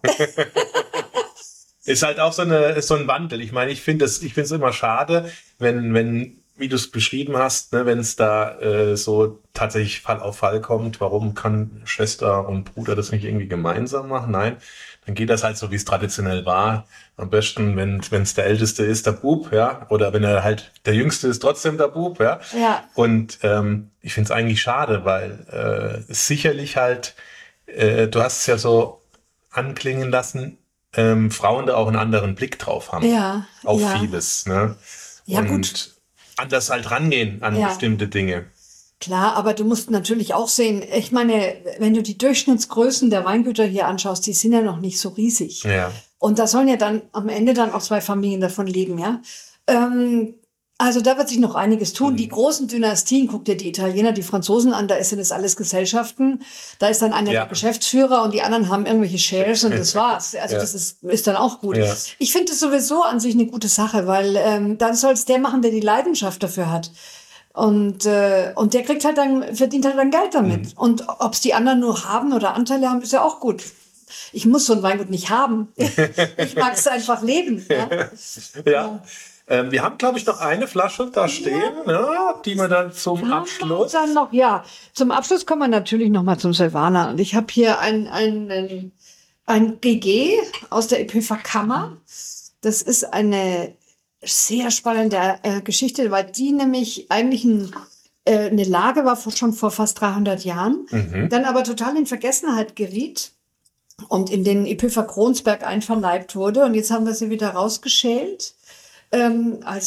S3: Ist halt auch so eine, ist so ein Wandel. Ich meine, ich finde es, ich finde es immer schade, wenn, wenn, wie du es beschrieben hast, ne, wenn es da äh, so tatsächlich Fall auf Fall kommt, warum kann Schwester und Bruder das nicht irgendwie gemeinsam machen? Nein, dann geht das halt so, wie es traditionell war. Am besten, wenn wenn es der Älteste ist, der Bub, ja, oder wenn er halt der Jüngste ist, trotzdem der Bub, ja.
S2: Ja.
S3: Und ähm, ich finde es eigentlich schade, weil äh, es sicherlich halt, äh, du hast es ja so anklingen lassen, ähm, Frauen da auch einen anderen Blick drauf haben.
S2: Ja,
S3: Auf
S2: ja.
S3: vieles, ne?
S2: Ja,
S3: und
S2: gut.
S3: anders halt rangehen an
S2: Ja.
S3: bestimmte Dinge.
S2: Klar, aber du musst natürlich auch sehen, ich meine, wenn du die Durchschnittsgrößen der Weingüter hier anschaust, die sind ja noch nicht so riesig.
S3: Ja.
S2: Und da sollen ja dann am Ende dann auch zwei Familien davon leben, ja. Ähm, also da wird sich noch einiges tun.
S3: Mhm.
S2: Die großen Dynastien, guck dir die Italiener, die Franzosen an, da sind das alles Gesellschaften. Da ist dann einer
S3: Ja.
S2: der Geschäftsführer und die anderen haben irgendwelche Shares und das war's. Also
S3: Ja.
S2: das ist, ist dann auch gut.
S3: Ja.
S2: Ich finde es sowieso an sich eine gute Sache, weil ähm, dann soll es der machen, der die Leidenschaft dafür hat. Und, äh, und der kriegt halt dann, verdient halt dann Geld damit.
S3: Mhm.
S2: Und ob's die anderen nur haben oder Anteile haben, ist ja auch gut. Ich muss so ein Weingut nicht haben. Ich mag es einfach leben. Ja?
S3: Ja. Ähm, wir haben, glaube ich, noch eine Flasche da stehen, ne, die wir dann zum Abschluss.
S2: Dann noch, ja. Zum Abschluss kommen wir natürlich noch mal zum Silvaner. Und ich habe hier ein, ein, ein, ein G G aus der Epipha Kammer. Das ist eine sehr spannende äh, Geschichte, weil die nämlich eigentlich ein, äh, eine Lage war vor, schon vor fast dreihundert Jahren,
S3: Mhm.
S2: dann aber total in Vergessenheit geriet und in den Epipha Kronsberg einverleibt wurde. Und jetzt haben wir sie wieder rausgeschält ähm, als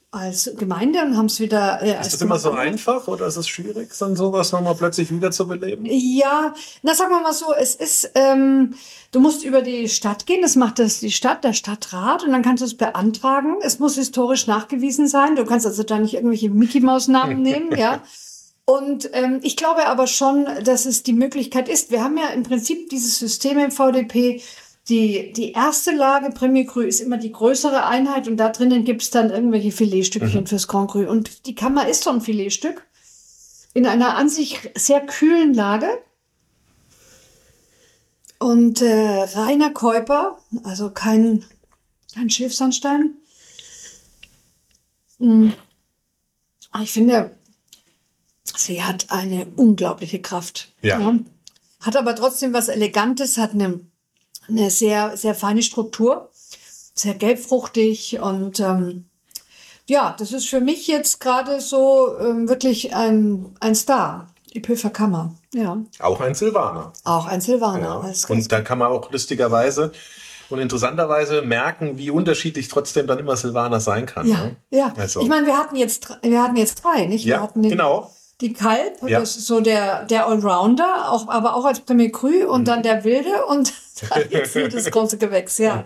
S2: als Gemeinde und haben es wieder. Äh,
S3: ist das immer so einfach oder ist es schwierig, dann sowas nochmal plötzlich wieder zu beleben?
S2: Ja, na sagen wir mal so, es ist, ähm, du musst über die Stadt gehen, das macht das die Stadt, der Stadtrat und dann kannst du es beantragen. Es muss historisch nachgewiesen sein. Du kannst also da nicht irgendwelche Mickey-Maus-Namen nehmen, ja. Und ähm, ich glaube aber schon, dass es die Möglichkeit ist. Wir haben ja im Prinzip dieses System im V D P. Die, die erste Lage, Premier Cru, ist immer die größere Einheit und da drinnen gibt es dann irgendwelche Filetstückchen mhm. fürs Grand Cru. Und die Kammer ist so ein Filetstück in einer an sich sehr kühlen Lage. Und äh, reiner Keuper, also kein, kein Schilfsandstein. Mhm. Ich finde, sie hat eine unglaubliche Kraft.
S3: Ja.
S2: Ja. Hat aber trotzdem was Elegantes, hat eine eine sehr, sehr feine Struktur, sehr gelbfruchtig und ähm, ja, das ist für mich jetzt gerade so ähm, wirklich ein, ein Star, die Pöfer Kammer, ja.
S3: Auch ein Silvaner.
S2: Auch ein Silvaner.
S3: Ja. Und da kann man auch lustigerweise und interessanterweise merken, wie unterschiedlich trotzdem dann immer Silvaner sein kann.
S2: Ja,
S3: ne?
S2: ja.
S3: Also.
S2: Ich meine, wir hatten jetzt, wir hatten jetzt drei, nicht? Wir
S3: Ja,
S2: hatten den,
S3: genau.
S2: Die Kalb,
S3: Ja.
S2: das ist so der, der Allrounder, auch, aber auch als Premier Cru und mhm. dann der Wilde und dann jetzt das große Gewächs, ja.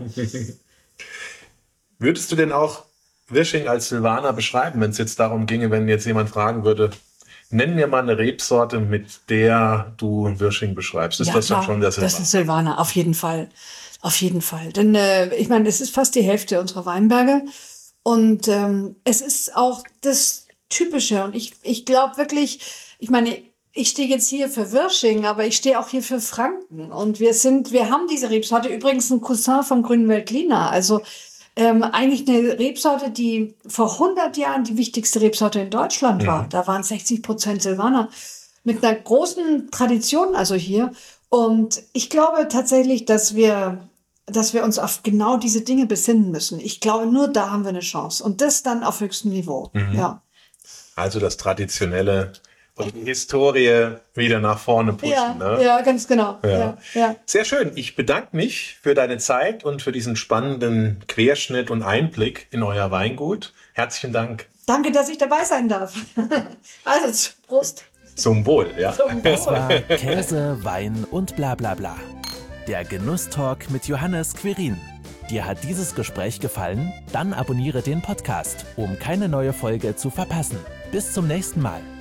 S3: Würdest du denn auch Wirsching als Silvaner beschreiben, wenn es jetzt darum ginge, wenn jetzt jemand fragen würde, nenn mir mal eine Rebsorte, mit der du Wirsching beschreibst. Ist
S2: ja,
S3: das
S2: klar,
S3: dann schon der Silvaner?
S2: Das ist Silvaner, auf jeden Fall. Auf jeden Fall. Denn äh, ich meine, es ist fast die Hälfte unserer Weinberge und ähm, es ist auch das Typische. Und ich, ich glaube wirklich, ich meine, ich stehe jetzt hier für Wirsching, aber ich stehe auch hier für Franken. Und wir sind, wir haben diese Rebsorte, übrigens ein Cousin vom Grünen Veltliner. Also ähm, eigentlich eine Rebsorte, die vor hundert Jahren die wichtigste Rebsorte in Deutschland war. Mhm. Da waren sechzig Prozent Silvaner mit einer großen Tradition, also hier. Und ich glaube tatsächlich, dass wir, dass wir uns auf genau diese Dinge besinnen müssen. Ich glaube, nur da haben wir eine Chance. Und das dann auf höchstem Niveau,
S3: mhm.
S2: ja.
S3: Also das Traditionelle und die Historie wieder nach vorne pushen.
S2: Ja,
S3: ne?
S2: ja, ganz genau.
S3: Ja.
S2: Ja, ja.
S3: Sehr schön. Ich bedanke mich für deine Zeit und für diesen spannenden Querschnitt und Einblick in euer Weingut. Herzlichen Dank.
S2: Danke, dass ich dabei sein darf. Also, Prost.
S3: Zum Wohl, ja.
S2: Zum Wohl.
S1: Das war Käse, Wein und bla bla bla. Der Genusstalk mit Johannes Quirin. Dir hat dieses Gespräch gefallen? Dann abonniere den Podcast, um keine neue Folge zu verpassen. Bis zum nächsten Mal.